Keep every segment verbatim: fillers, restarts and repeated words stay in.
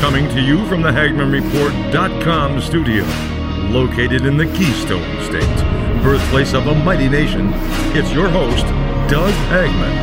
Coming to you from the Hagman Report dot com studio, located in the Keystone State, birthplace of a mighty nation, it's your host, Doug Hagman.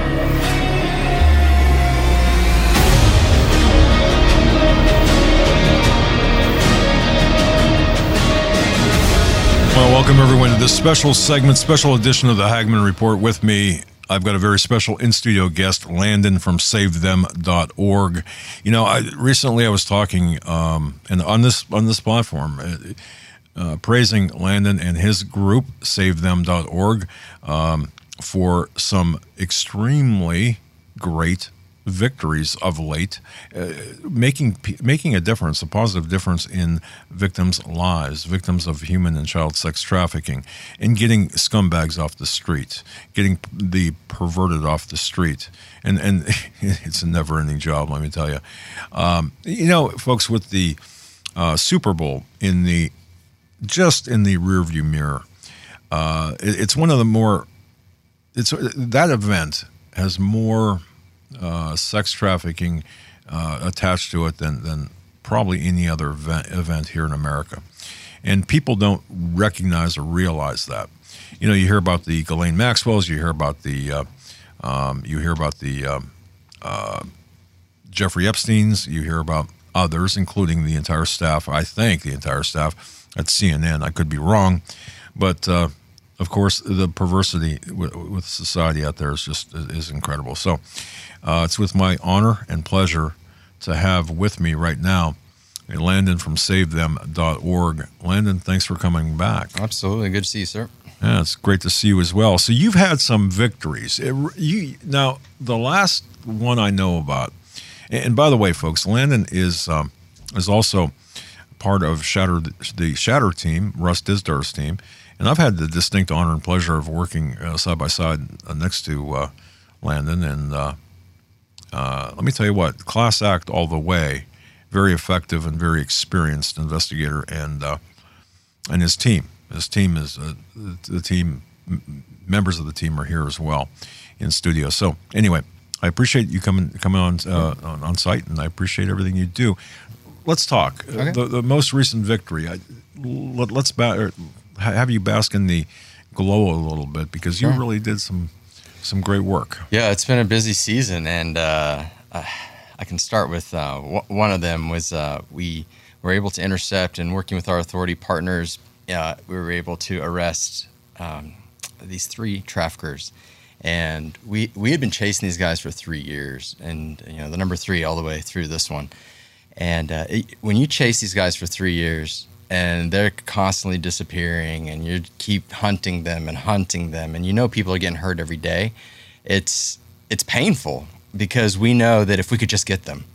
Well, welcome everyone to this special segment, special edition of the Hagman Report. With me, I've got a very special in-studio guest, Landon from save them dot org. You know, I, recently I was talking um, and on this on this platform, uh, uh, praising Landon and his group, save them dot org, um, for some extremely great victories of late, uh, making making a difference, a positive difference in victims' lives, victims of human and child sex trafficking, and getting scumbags off the street, getting the perverted off the street. And and it's a never-ending job, let me tell you. Um, you know, folks, with the uh, Super Bowl in the just in the rearview mirror, uh, it, it's one of the more. It's that event has more Uh, sex trafficking uh, attached to it than, than probably any other event, event here in America. And people don't recognize or realize that. You know, you hear about the Ghislaine Maxwell's, you hear about the, uh, um, you hear about the um, uh, Jeffrey Epstein's, you hear about others, including the entire staff, I think the entire staff at C N N. I could be wrong, but uh, of course, the perversity w- with society out there is just is incredible. So uh, it's with my honor and pleasure to have with me right now Landon from save them dot org. Landon, thanks for coming back. Absolutely. Good to see you, sir. Yeah, it's great to see you as well. So you've had some victories. It, you Now, the last one I know about, and by the way, folks, Landon is um, is also part of Shatter, the Shatter team, Russ Disdar's team. And I've had the distinct honor and pleasure of working uh, side by side uh, next to uh, Landon. And uh, uh, let me tell you what, class act all the way, very effective and very experienced investigator, and uh, and his team. His team is uh, the team. Members of the team are here as well in studio. So anyway, I appreciate you coming coming on uh, on, on site, and I appreciate everything you do. Let's talk. Okay. The, the most recent victory. I, let, let's ba- have you bask in the glow a little bit, because you sure. really did some some great work. Yeah, it's been a busy season, and uh, I can start with uh, w- one of them was uh, we were able to intercept, and working with our authority partners, uh, we were able to arrest um, these three traffickers. And we, we had been chasing these guys for three years, and you know the number three all the way through this one. And uh, it, when you chase these guys for three years, and they're constantly disappearing, and you keep hunting them and hunting them, and you know people are getting hurt every day, it's it's painful, because we know that if we could just get them,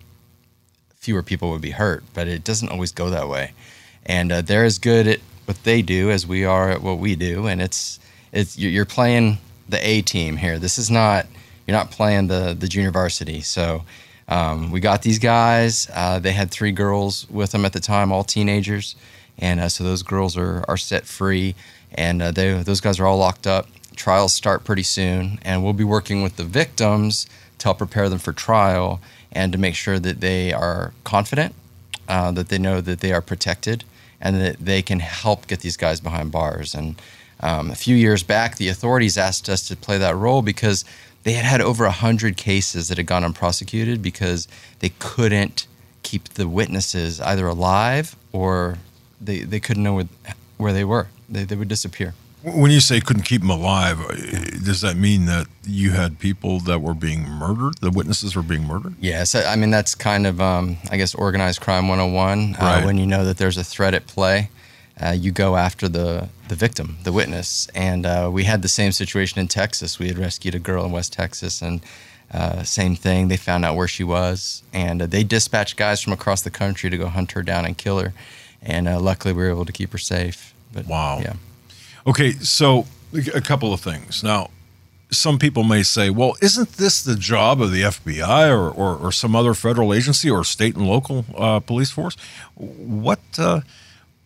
fewer people would be hurt, but it doesn't always go that way. And uh, they're as good at what they do as we are at what we do, and it's it's you're playing the A team here. This is not, you're not playing the the junior varsity. So um, we got these guys. Uh, they had three girls with them at the time, all teenagers. And uh, so those girls are, are set free, and uh, they, those guys are all locked up. Trials start pretty soon, and we'll be working with the victims to help prepare them for trial and to make sure that they are confident, uh, that they know that they are protected, and that they can help get these guys behind bars. And um, a few years back, the authorities asked us to play that role because they had had over one hundred cases that had gone unprosecuted because they couldn't keep the witnesses either alive, or They they couldn't know where, where they were. They they would disappear. When you say couldn't keep them alive, does that mean that you had people that were being murdered? The witnesses were being murdered? Yes, I mean that's kind of um, I guess organized crime one oh one. Right. Uh, when you know that there's a threat at play, uh, you go after the the victim, the witness. And uh, we had the same situation in Texas. We had rescued a girl in West Texas, and uh, same thing. They found out where she was, and uh, they dispatched guys from across the country to go hunt her down and kill her. And uh, luckily, we were able to keep her safe. But, wow. Yeah. Okay, so a couple of things. Now, some people may say, well, isn't this the job of the F B I or, or, or some other federal agency or state and local uh, police force? What uh,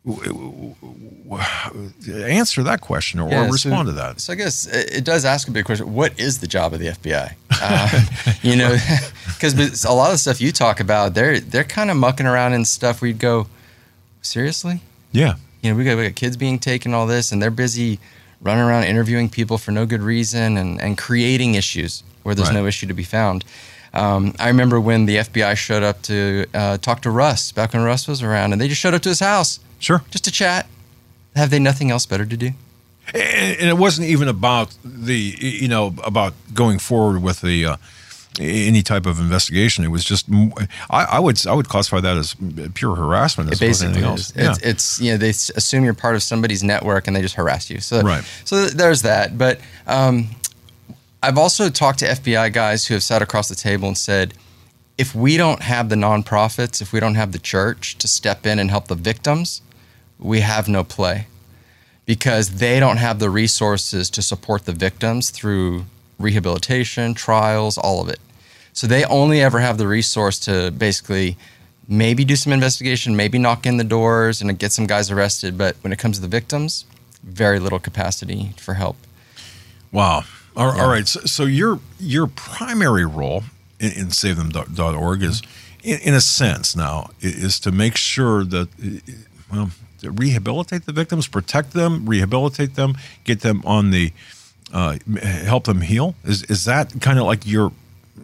answer that question or, Yeah, or respond so, to that. So I guess it does ask a big question. What is the job of the F B I? Uh, you know, because a lot of the stuff you talk about, they're they're kind of mucking around in stuff. We'd go, seriously? Yeah. You know, we got, we got kids being taken, all this, and they're busy running around interviewing people for no good reason and, and creating issues where there's Right. no issue to be found. Um, I remember when the F B I showed up to uh, talk to Russ, back when Russ was around, and they just showed up to his house. Sure. Just to chat. Have they nothing else better to do? And, and it wasn't even about the, you know, about going forward with the uh, any type of investigation. It was just, I, I would, I would classify that as pure harassment as It opposed to basically anything is. else. It's, it's, you know, they s- assume you're part of somebody's network and they just harass you. So, Right. so th- there's that. But um, I've also talked to F B I guys who have sat across the table and said, if we don't have the nonprofits, if we don't have the church to step in and help the victims, we have no play, because they don't have the resources to support the victims through rehabilitation, trials, all of it. So they only ever have the resource to basically maybe do some investigation, maybe knock in the doors and get some guys arrested. But when it comes to the victims, very little capacity for help. Wow. All, Yeah. all right. So, so your your primary role in, in save them dot org is, in, in a sense now, i- is to make sure that, well, to rehabilitate the victims, protect them, rehabilitate them, get them on the, uh, help them heal. Is is that kind of like your?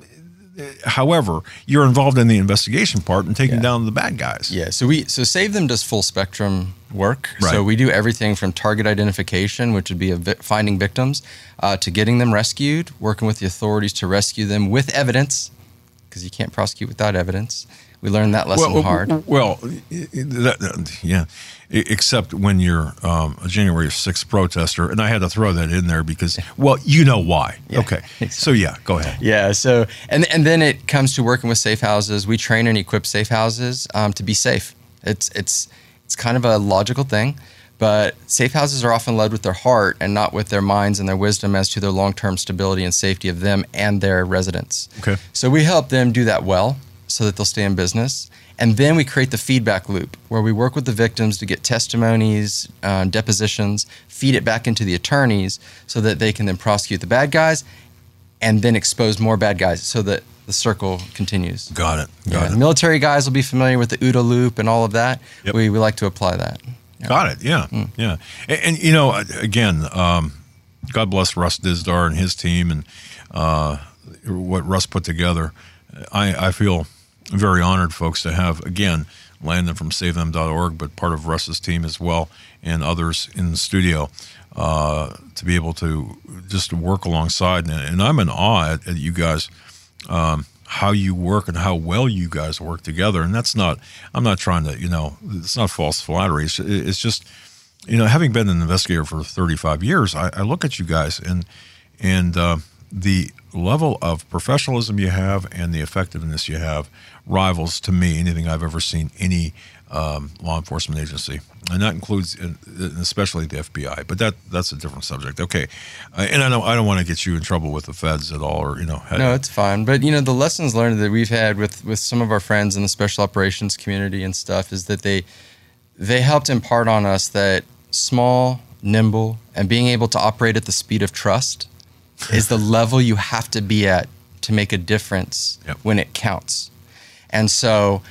However, you're involved in the investigation part and taking Yeah. down the bad guys. Yeah, so we so Save Them does full spectrum work. Right. So we do everything from target identification, which would be a vi- finding victims, uh, to getting them rescued, working with the authorities to rescue them with evidence, because you can't prosecute without evidence. We learned that lesson well, hard. Well, that, that- yeah, E- except when you're um, a January sixth protester, and I had to throw that in there because, well, you know why. Yeah, Okay, exactly. so yeah, go ahead. Yeah. So and and then it comes to working with safe houses. We train and equip safe houses um, to be safe. It's it's it's kind of a logical thing, but safe houses are often led with their heart and not with their minds and their wisdom as to their long-term stability and safety of them and their residents. Okay. So we help them do that well so that they'll stay in business. And then we create the feedback loop where we work with the victims to get testimonies, uh, depositions, feed it back into the attorneys so that they can then prosecute the bad guys and then expose more bad guys so that the circle continues. Got it. Yeah, Got the it. military guys will be familiar with the OODA loop and all of that. Yep. We, we like to apply that. Got it. Yeah. Mm. Yeah. And, and, you know, again, um, God bless Russ Dizdar and his team and uh, what Russ put together. I, I feel very honored, folks, to have, again, Landon from save them dot org, but part of Russ's team as well, and others in the studio, uh, to be able to just work alongside. And, and I'm in awe at, at you guys, um, how you work and how well you guys work together. And that's not, I'm not trying to, you know, it's not false flattery. It's, it's just, you know, having been an investigator for thirty-five years, I, I look at you guys and, and uh, the level of professionalism you have and the effectiveness you have rivals, to me, anything I've ever seen any um, law enforcement agency, and that includes, uh, especially the F B I. But that that's a different subject. Okay, uh, and I know I don't want to get you in trouble with the feds at all, or you know. No, it's fine. But you know, the lessons learned that we've had with with some of our friends in the special operations community and stuff is that they they helped impart on us that small, nimble, and being able to operate at the speed of trust is the level you have to be at to make a difference Yep. when it counts. And so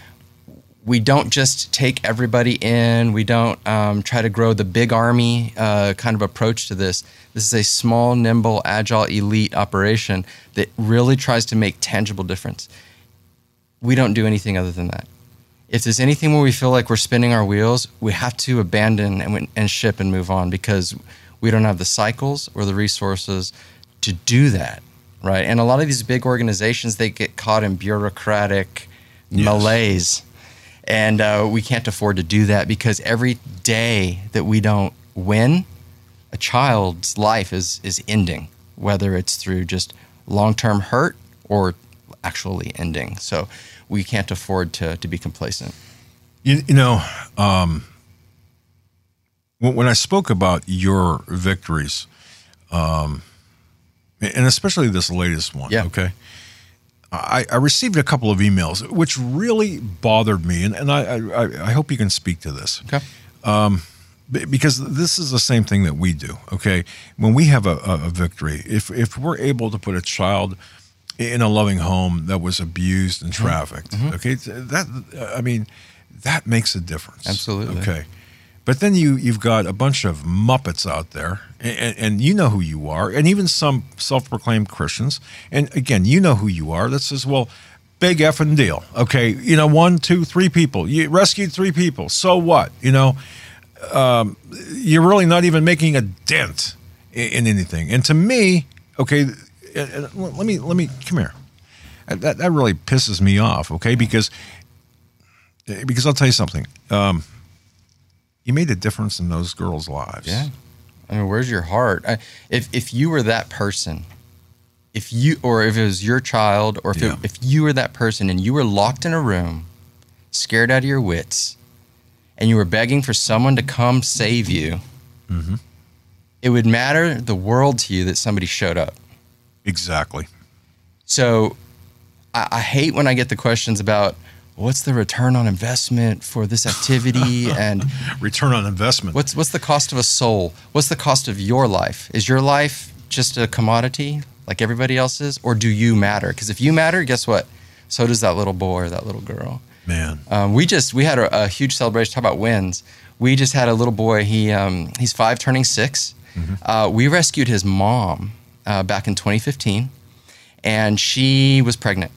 we don't just take everybody in. We don't um, try to grow the big army uh, kind of approach to this. This is a small, nimble, agile, elite operation that really tries to make tangible difference. We don't do anything other than that. If there's anything where we feel like we're spinning our wheels, we have to abandon and, and ship and move on because we don't have the cycles or the resources to do that, right? And a lot of these big organizations, they get caught in bureaucratic Yes. malaise. And uh, we can't afford to do that because every day that we don't win, a child's life is, is ending, whether it's through just long-term hurt or actually ending. So we can't afford to, to be complacent. You, you know, um, when, when I spoke about your victories, um, and especially this latest one, Yeah. okay, I, I received a couple of emails which really bothered me, and, and I, I, I hope you can speak to this. Okay. Um, because this is the same thing that we do, okay? When we have a, a victory, if if we're able to put a child in a loving home that was abused and trafficked, mm-hmm. okay, that I mean, that makes a difference. Absolutely. Okay. But then you, you've got a bunch of Muppets out there, and, and you know who you are, and even some self-proclaimed Christians, and again, you know who you are, that says, well, big effing deal, okay? You know, one, two, three people. You rescued three people, so what? You know, um, you're really not even making a dent in, in anything. And to me, okay, let me, let me, come here. That, that really pisses me off, okay? Because, because I'll tell you something. Um, You made a difference in those girls' lives. Yeah. I mean, where's your heart? I, if if you were that person, if you or if it was your child, or if yeah. it, if you were that person and you were locked in a room, scared out of your wits, and you were begging for someone to come save you, mm-hmm. it would matter the world to you that somebody showed up. Exactly. So I, I hate when I get the questions about, what's the return on investment for this activity? And return on investment. What's what's the cost of a soul? What's the cost of your life? Is your life just a commodity like everybody else's, or do you matter? Because if you matter, guess what? So does that little boy or that little girl. Man, um, we just we had a, a huge celebration. Talk about wins. We just had a little boy. He um, he's five, turning six. Mm-hmm. Uh, we rescued his mom uh, back in twenty fifteen, and she was pregnant.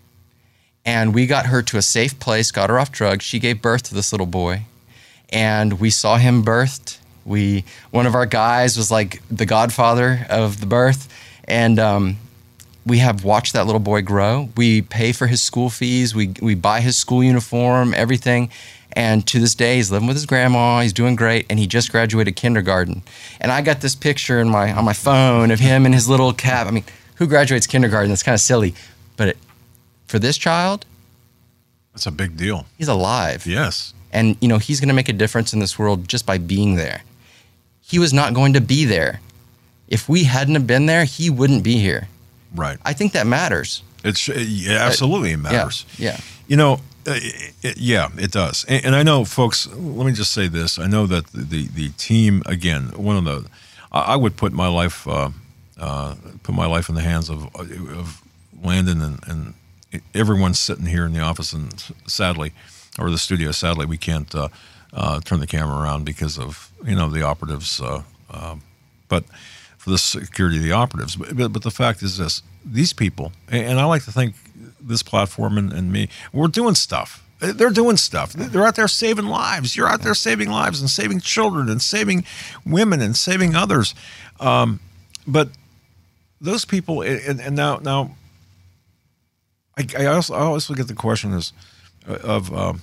And we got her to a safe place, got her off drugs. She gave birth to this little boy, and we saw him birthed. We one of our guys was like the godfather of the birth, and um, we have watched that little boy grow. We pay for his school fees. We we buy his school uniform, everything. And to this day, he's living with his grandma. He's doing great, and he just graduated kindergarten. And I got this picture in my on my phone of him in his little cap. I mean, who graduates kindergarten? That's kind of silly, but it, for this child, that's a big deal. He's alive. Yes. And, you know, he's going to make a difference in this world just by being there. He was not going to be there. If we hadn't have been there, he wouldn't be here. Right. I think that matters. It's yeah, absolutely it matters. Yeah. yeah. You know, uh, it, yeah, it does. And, and I know, folks, let me just say this. I know that the, the, the team, again, one of the, I would put my life, uh, uh, put my life in the hands of, of Landon and, and everyone sitting here in the office, and sadly, or the studio, sadly, we can't uh, uh, turn the camera around because of, you know, the operatives. Uh, uh, but for the security of the operatives. But, but, but the fact is this, these people, and I like to think this platform and, and me, we're doing stuff. They're doing stuff. They're out there saving lives. You're out there saving lives and saving children and saving women and saving others. Um, but those people, and, and now, now, I, I also I always look at the question is of um,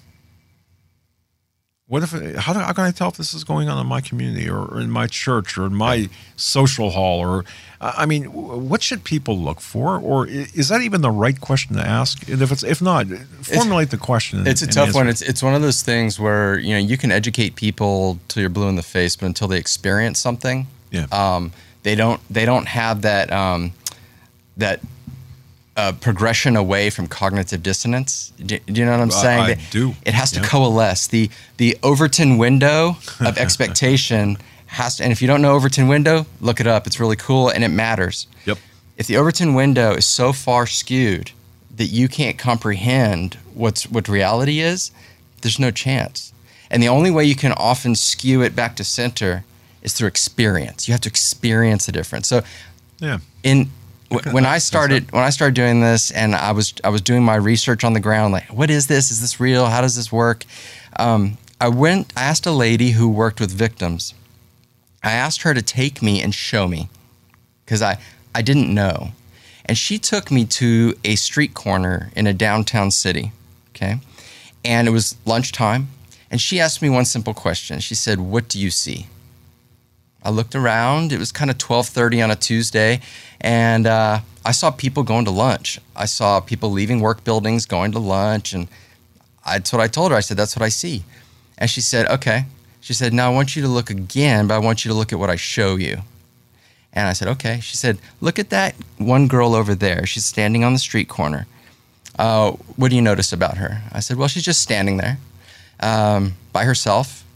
what if how, do, how can I tell if this is going on in my community or, or in my church or in my social hall, or I mean, what should people look for, or is that even the right question to ask? And if it's if not, formulate the question. And, it's a tough one. It's it's one of those things where, you know, you can educate people till you're blue in the face, but until they experience something, yeah, um, they don't they don't have that um, that. Uh, progression away from cognitive dissonance. Do, do you know what I'm saying? I, I do. It has to yeah. coalesce. The the Overton window of expectation has to, and if you don't know Overton window, look it up. It's really cool and it matters. Yep. If the Overton window is so far skewed that you can't comprehend what's what reality is, there's no chance. And the only way you can often skew it back to center is through experience. You have to experience the difference. So yeah. in When I started when I started doing this, and I was I was doing my research on the ground, like, what is this? Is this real? How does this work? Um, I went. I asked a lady who worked with victims. I asked her to take me and show me, because I I didn't know, and she took me to a street corner in a downtown city. Okay, and it was lunchtime, and she asked me one simple question. She said, "What do you see?" I looked around. It was kind of twelve thirty on a Tuesday, and uh, I saw people going to lunch. I saw people leaving work buildings, going to lunch, and I, that's what I told her. I said, that's what I see. And she said, okay. She said, now I want you to look again, but I want you to look at what I show you. And I said, okay. She said, look at that one girl over there. She's standing on the street corner. Uh, what do you notice about her? I said, well, she's just standing there um, by herself.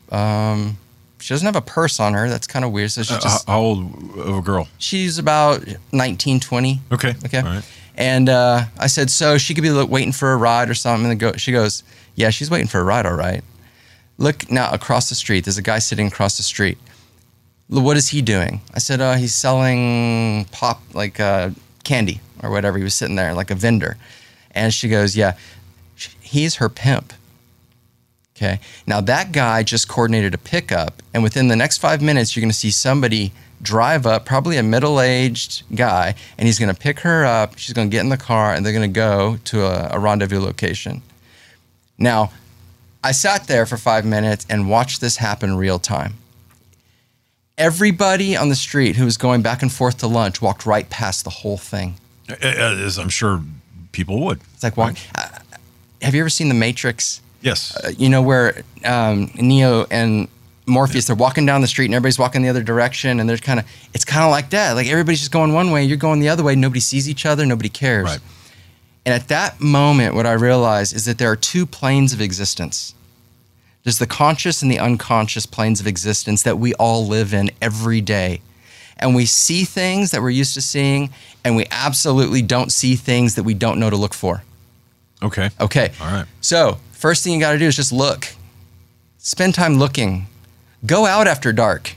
Um, she doesn't have a purse on her. That's kind of weird. So she's Uh, just, how old of a girl? she's about nineteen, twenty. Okay. Okay. All right. And uh, I said, so she could be look, waiting for a ride or something. And go, she goes, yeah, she's waiting for a ride, all right. Look now across the street. There's a guy sitting across the street. What is he doing? I said, uh, he's selling pop, like uh, candy or whatever. He was sitting there like a vendor. And she goes, yeah, he's her pimp. Okay. Now that guy just coordinated a pickup. And within the next five minutes, you're going to see somebody drive up, probably a middle-aged guy, and he's going to pick her up. She's going to get in the car, and they're going to go to a, a rendezvous location. Now, I sat there for five minutes and watched this happen real time. Everybody on the street who was going back and forth to lunch walked right past the whole thing. As I'm sure people would. It's like, walk, uh, have you ever seen The Matrix? Yes. Uh, you know, where um, Neo and Morpheus, they're walking down the street and everybody's walking the other direction, and they're kind of, it's kind of like that. Like everybody's just going one way, you're going the other way. Nobody sees each other, nobody cares. Right. And at that moment, what I realized is that there are two planes of existence. There's the conscious and the unconscious planes of existence that we all live in every day. And we see things that we're used to seeing, and we absolutely don't see things that we don't know to look for. Okay. Okay. All right. So first thing you got to do is just look. Spend time looking. Go out after dark.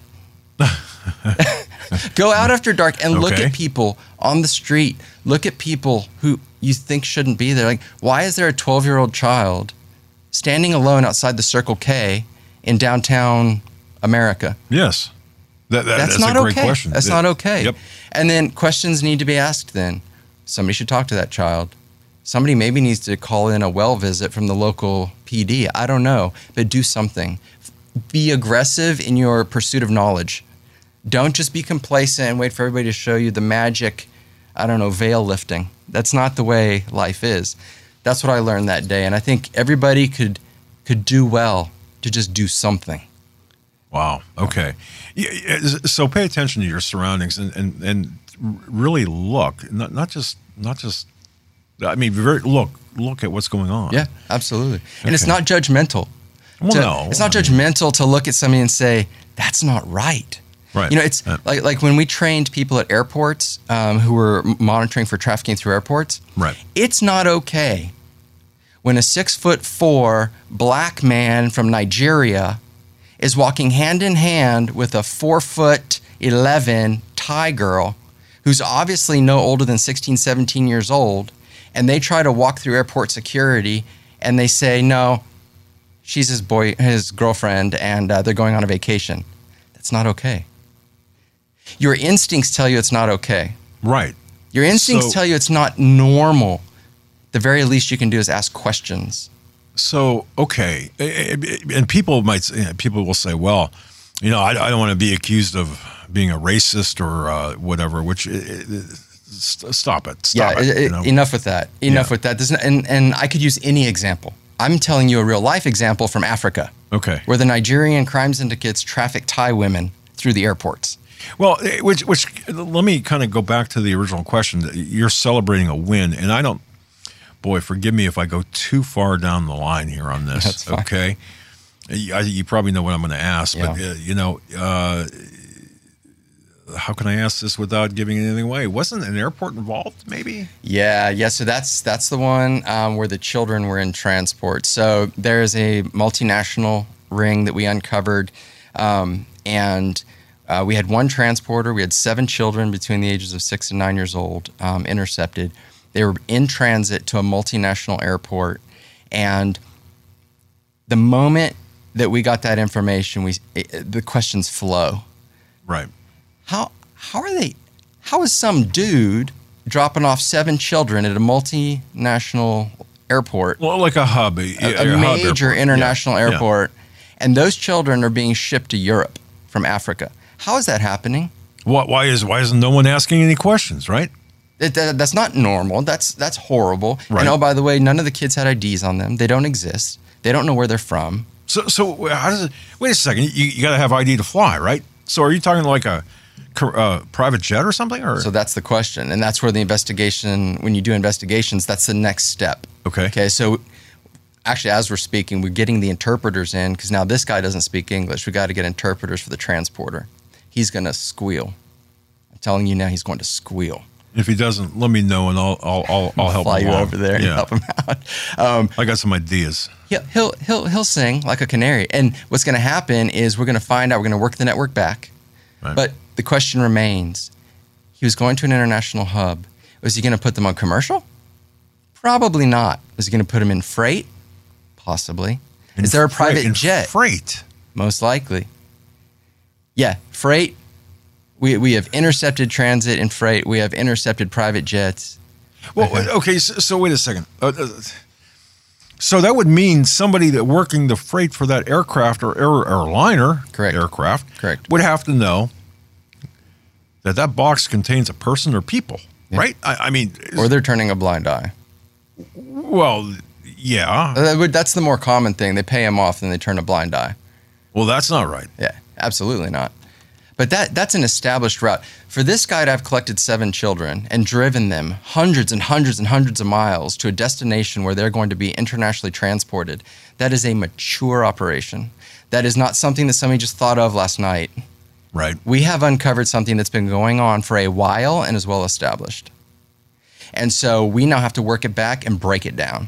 Go out after dark and look Okay. at people on the street. Look at people who you think shouldn't be there. Like, why is there a twelve-year-old child standing alone outside the Circle K in downtown America? Yes. That, that, That's, that's not a great okay. question. That's Yeah. not okay. Yep. And then questions need to be asked then. Somebody should talk to that child. Somebody maybe needs to call in a well visit from the local P D. I don't know, but do something. Be aggressive in your pursuit of knowledge. Don't just be complacent and wait for everybody to show you the magic, I don't know, veil lifting. That's not the way life is. That's what I learned that day. And I think everybody could could do well to just do something. Wow. Okay. Yeah, yeah, so pay attention to your surroundings and, and, and really look, not, not just, not just, I mean, very, look, look at what's going on. Yeah, absolutely. And it's Okay. not judgmental. Well, to- no. It's not I mean- judgmental to look at somebody and say, that's not right. Right. You know, it's Uh, like like when we trained people at airports um, who were monitoring for trafficking through airports. Right. It's not okay when a six foot four black man from Nigeria is walking hand in hand with a four foot eleven Thai girl who's obviously no older than sixteen, seventeen years old, and they try to walk through airport security and they say, no, she's his boy, his girlfriend, and uh, they're going on a vacation. That's not okay. Your instincts tell you it's not okay. Right. Your instincts So- tell you it's not normal. The very least you can do is ask questions. So, okay. And people might, say- people will say, well, you know, I, I don't want to be accused of being a racist or uh, whatever, which, uh, st- stop it. Stop yeah, it. it- you know? enough with that. Enough Yeah. with that. There's no, and, and I could use any example. I'm telling you a real life example from Africa, Okay. where the Nigerian crime syndicates traffic Thai women through the airports. Well, eh, which, which, let me kind of go back to the original question. You're celebrating a win, and I don't, boy, forgive me if I go too far down the line here on this. That's fine. Okay. You, I- you probably know what I'm going to ask, but, Yeah. uh, you know, uh, how can I ask this without giving anything away? Wasn't an airport involved, maybe? Yeah, yeah. So that's that's the one um, where the children were in transport. So there is a multinational ring that we uncovered, um, and uh, we had one transporter. We had seven children between the ages of six and nine years old um, intercepted. They were in transit to a multinational airport, and the moment that we got that information, we it, the questions flow. Right. How how are they? How is some dude dropping off seven children at a multinational airport, Well, like a hub, a, a, a hub major airport. international Yeah. airport, and those children are being shipped to Europe from Africa? How is that happening? Yeah. Why, why is why isn't no one asking any questions? Right. It, that, that's not normal. That's that's horrible. Right. And oh, by the way, none of the kids had I Ds on them. They don't exist. They don't know where they're from. So, so how does it? Wait a second. You, you got to have I D to fly, right? So, are you talking like a uh, private jet or something? Or So that's the question, and that's where the investigation. When you do investigations, that's the next step. okay, Okay, so actually, as we're speaking, we're getting the interpreters in because now this guy doesn't speak English. We got to get interpreters for the transporter. He's going to squeal. I'm telling you now, he's going to squeal. If he doesn't, let me know, and I'll I'll I'll, I'll help Fly him you along. over there and Yeah. help him out. Um, I got some ideas. he'll, he'll he'll he'll sing like a canary. And what's going to happen is we're going to find out. We're going to work the network back. Right. But the question remains: he was going to an international hub. Was he going to put them on commercial? Probably not. Was he going to put them in freight? Possibly. In Is there a freight- private in jet? Freight. Most likely. Yeah, freight. We we have intercepted transit and freight. We have intercepted private jets. Well, okay. So, so wait a second. Uh, uh, so that would mean somebody that working the freight for that aircraft or air, airliner, Correct. aircraft, Correct. would have to know that that box contains a person or people, right? I, I mean, Or they're turning a blind eye. well, yeah. Uh, that would- That's the more common thing. They pay them off and they turn a blind eye. Well, that's not right. Yeah, absolutely not. But that that's an established route. For this guy to have collected seven children and driven them hundreds and hundreds and hundreds of miles to a destination where they're going to be internationally transported, that is a mature operation. That is not something that somebody just thought of last night. Right. We have uncovered something that's been going on for a while and is well established. And so we now have to work it back and break it down.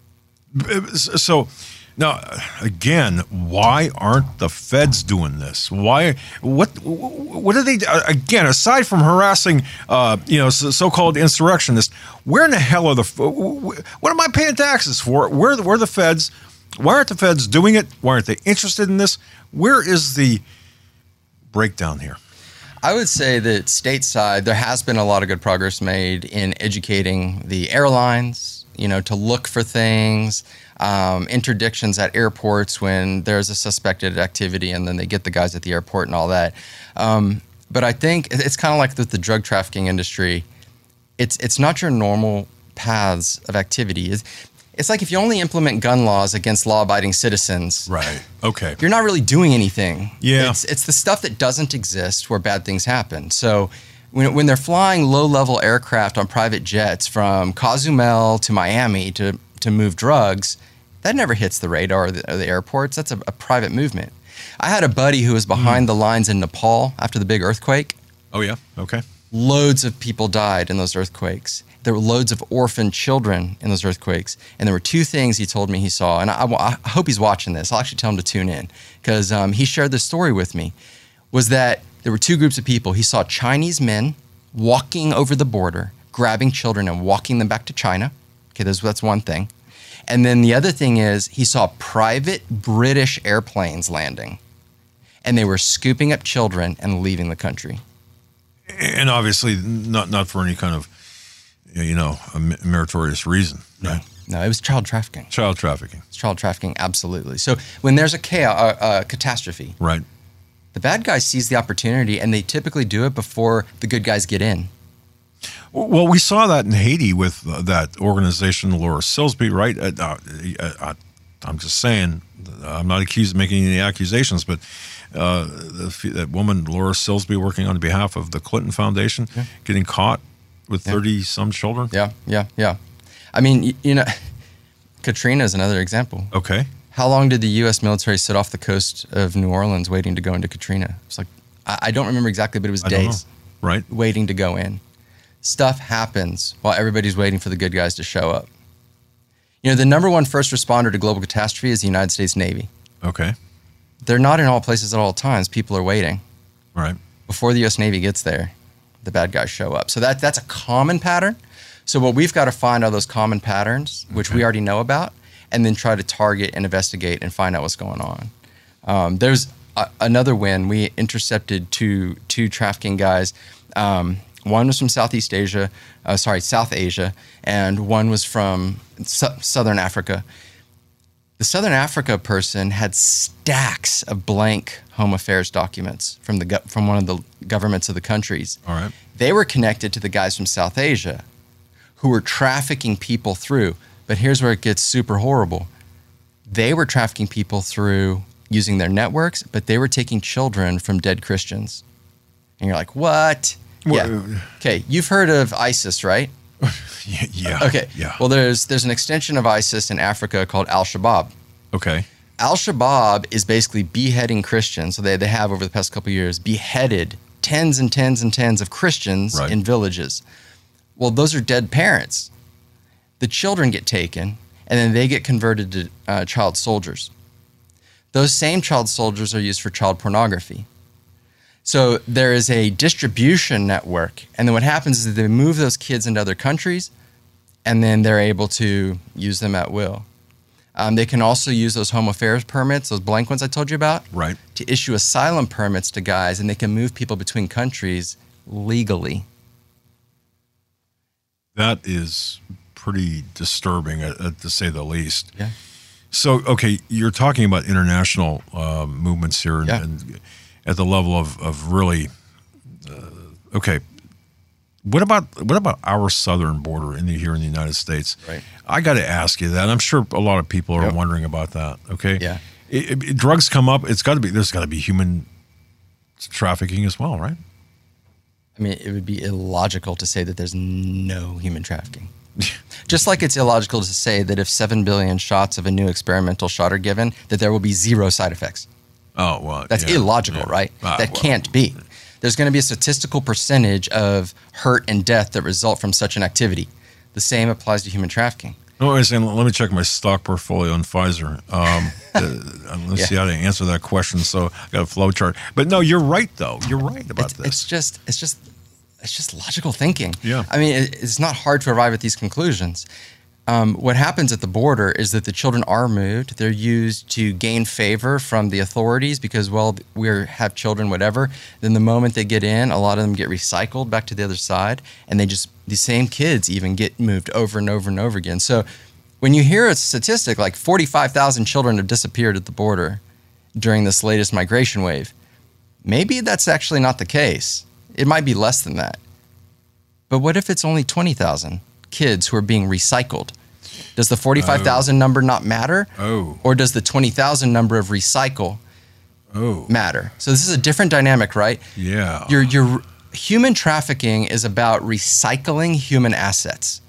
So now, again, why aren't the feds doing this? Why? What? What are they? Again, aside from harassing, uh, you know, so-called insurrectionists, where in the hell are the? What am I paying taxes for? Where? Where are the feds? Why aren't the feds doing it? Why aren't they interested in this? Where is the breakdown here? I would say that stateside, there has been a lot of good progress made in educating the airlines, you know, to look for things, um, interdictions at airports when there's a suspected activity, and then they get the guys at the airport and all that. Um, but I think it's kind of like with the drug trafficking industry. It's it's not your normal paths of activity. It's, it's like if you only implement gun laws against law-abiding citizens. Right. Okay. You're not really doing anything. Yeah. It's, it's the stuff that doesn't exist where bad things happen. So when, when they're flying low-level aircraft on private jets from Cozumel to Miami to, to move drugs, that never hits the radar of the, of the airports. That's a, a private movement. I had a buddy who was behind mm. the lines in Nepal after the big earthquake. Oh, yeah? Okay. Loads of people died in those earthquakes. There were loads of orphaned children in those earthquakes. And there were two things he told me he saw. And I, I hope he's watching this. I'll actually tell him to tune in because um, he shared this story with me, was that there were two groups of people. He saw Chinese men walking over the border, grabbing children and walking them back to China. Okay, that's, that's one thing. And then the other thing is he saw private British airplanes landing. And they were scooping up children and leaving the country. And obviously not not for any kind of, you know, a meritorious reason. No, Right? no, it was child trafficking. Child trafficking. It's child trafficking, absolutely. So when there's a chaos, a, a catastrophe, Right. the bad guy sees the opportunity, and they typically do it before the good guys get in. Well, we saw that in Haiti with uh, that organization, Laura Silsby, right? Uh, uh, uh, I'm just saying, I'm not accused of making any accusations, but uh, the, that woman, Laura Silsby, working on behalf of the Clinton Foundation, yeah. getting caught with thirty-some yeah. children. Yeah, yeah, yeah. I mean, you, you know, Katrina is another example. Okay. How long did the U S military sit off the coast of New Orleans waiting to go into Katrina? It's like, I, I don't remember exactly, but it was I days. Right. Waiting to go in. Stuff happens while everybody's waiting for the good guys to show up. You know, the number one first responder to global catastrophe is the United States Navy. Okay. They're not in all places at all times. People are waiting. Right. Before the U S Navy gets there, the bad guys show up. So that that's a common pattern. So what we've got to find are those common patterns, which okay. we already know about, and then try to target and investigate and find out what's going on. Um, there's a, another win. We intercepted two two trafficking guys. Um, one was from Southeast Asia, uh, sorry, South Asia, and one was from su- Southern Africa. The Southern Africa person had stacks of blank home affairs documents from the go- from one of the governments of the countries. All right. They were connected to the guys from South Asia who were trafficking people through. But here's where it gets super horrible. They were trafficking people through using their networks, but they were taking children from dead Christians. And you're like, what? Well, yeah. Okay, you've heard of ISIS, right? Yeah. Okay. Yeah. Well, there's there's an extension of ISIS in Africa called Al-Shabaab. Okay. Al-Shabaab is basically beheading Christians. So they, they have over the past couple of years beheaded tens and tens and tens of Christians Right. in villages. Well, those are dead parents. The children get taken, and then they get converted to uh, child soldiers. Those same child soldiers are used for child pornography. So there is a distribution network, and then what happens is they move those kids into other countries, and then they're able to use them at will. Um, they can also use those home affairs permits, those blank ones I told you about, Right. to issue asylum permits to guys, and they can move people between countries legally. That is pretty disturbing, uh, uh, to say the least. Yeah. So, okay, you're talking about international uh, movements here, and, Yeah. and at the level of of really. Uh, okay, what about what about our southern border in the, here in the United States? Right. I got to ask you that. I'm sure a lot of people are Yep. wondering about that. Okay. Yeah. It, it, drugs come up. It's got to be. There's got to be human trafficking as well, right? I mean, it would be illogical to say that there's no human trafficking. Just like it's illogical to say that if seven billion shots of a new experimental shot are given, that there will be zero side effects. Oh well, That's yeah, illogical, yeah. right? Ah, that well, can't be. There's going to be a statistical percentage of hurt and death that result from such an activity. The same applies to human trafficking. No, I was saying, let me check my stock portfolio on Pfizer. Um, uh, let's Yeah. see how to answer that question. So I got a flow chart. But no, you're right, though. You're right about It's, this. it's just, it's just, it's just logical thinking. Yeah. I mean, it, it's not hard to arrive at these conclusions. Um, what happens at the border is that the children are moved. They're used to gain favor from the authorities because, well, we have children, whatever. Then the moment they get in, a lot of them get recycled back to the other side, and they just the same kids even get moved over and over and over again. So when you hear a statistic like forty-five thousand children have disappeared at the border during this latest migration wave, maybe that's actually not the case. It might be less than that. But what if it's only twenty thousand kids who are being recycled? Does the forty-five thousand oh. number not matter? Oh. Or does the twenty thousand number of recycle oh. matter? So this is a different dynamic, right? Yeah. Your, your human trafficking is about recycling human assets.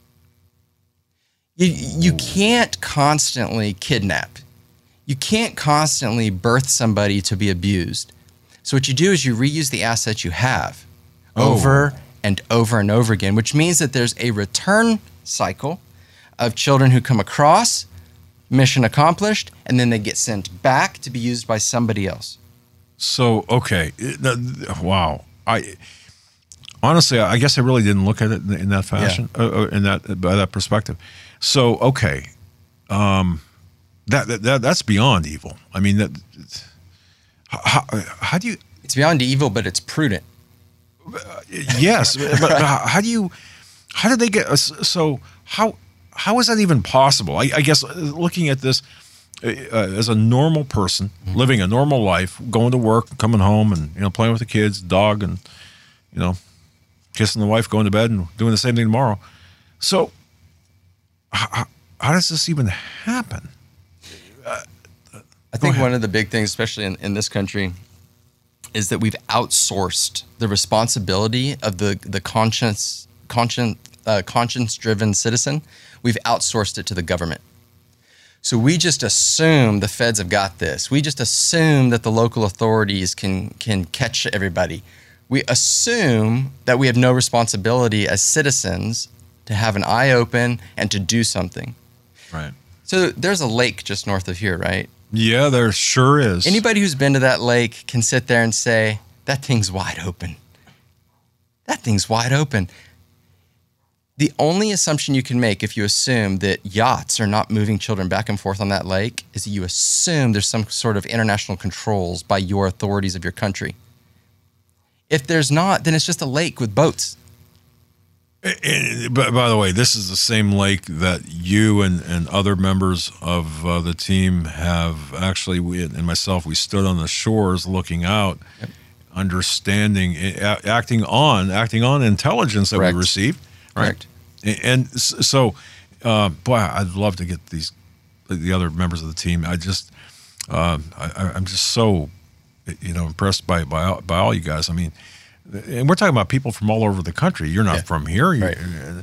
You, you can't constantly kidnap. You can't constantly birth somebody to be abused. So what you do is you reuse the assets you have Oh. over and over and over again, which means that there's a return cycle of children who come across, mission accomplished, and then they get sent back to be used by somebody else. So, okay. It- wow. I honestly, I guess I really didn't look at it in that fashion, Yeah. uh, in that by that perspective. So, okay. Um, that, that, that that's beyond evil. I mean, that how, how do you It's beyond evil, but it's prudent. yes, but how, how do you? How did they get? So how how is that even possible? I, I guess looking at this uh, as a normal person mm-hmm. living a normal life, going to work, coming home, and you know playing with the kids, dog, and you know kissing the wife, going to bed, and doing the same thing tomorrow. So how, how does this even happen? Uh, I think ahead. one of the big things, especially in, in this country, is that we've outsourced the responsibility of the the conscience conscience uh, conscience driven citizen. We've outsourced it to the government. So we just assume the feds have got this. We just assume that the local authorities can can catch everybody. We assume that we have no responsibility as citizens to have an eye open and to do something. Right. So there's a lake just north of here, right? Yeah, there sure is. Anybody who's been to that lake can sit there and say, that thing's wide open. That thing's wide open. The only assumption you can make if you assume that yachts are not moving children back and forth on that lake is that you assume there's some sort of international controls by your authorities of your country. If there's not, then it's just a lake with boats. And, by, by the way, this is the same lake that you and, and other members of uh, the team have actually, we, and myself, we stood on the shores looking out, yep. understanding, a, acting on, acting on intelligence that Correct. we received. Right. Correct. And, and so, uh, boy, I'd love to get these, the other members of the team. I just, uh, I, I'm just so, you know, impressed by, by, all, by all you guys. I mean, and we're talking about people from all over the country. You're not yeah. from here. Right.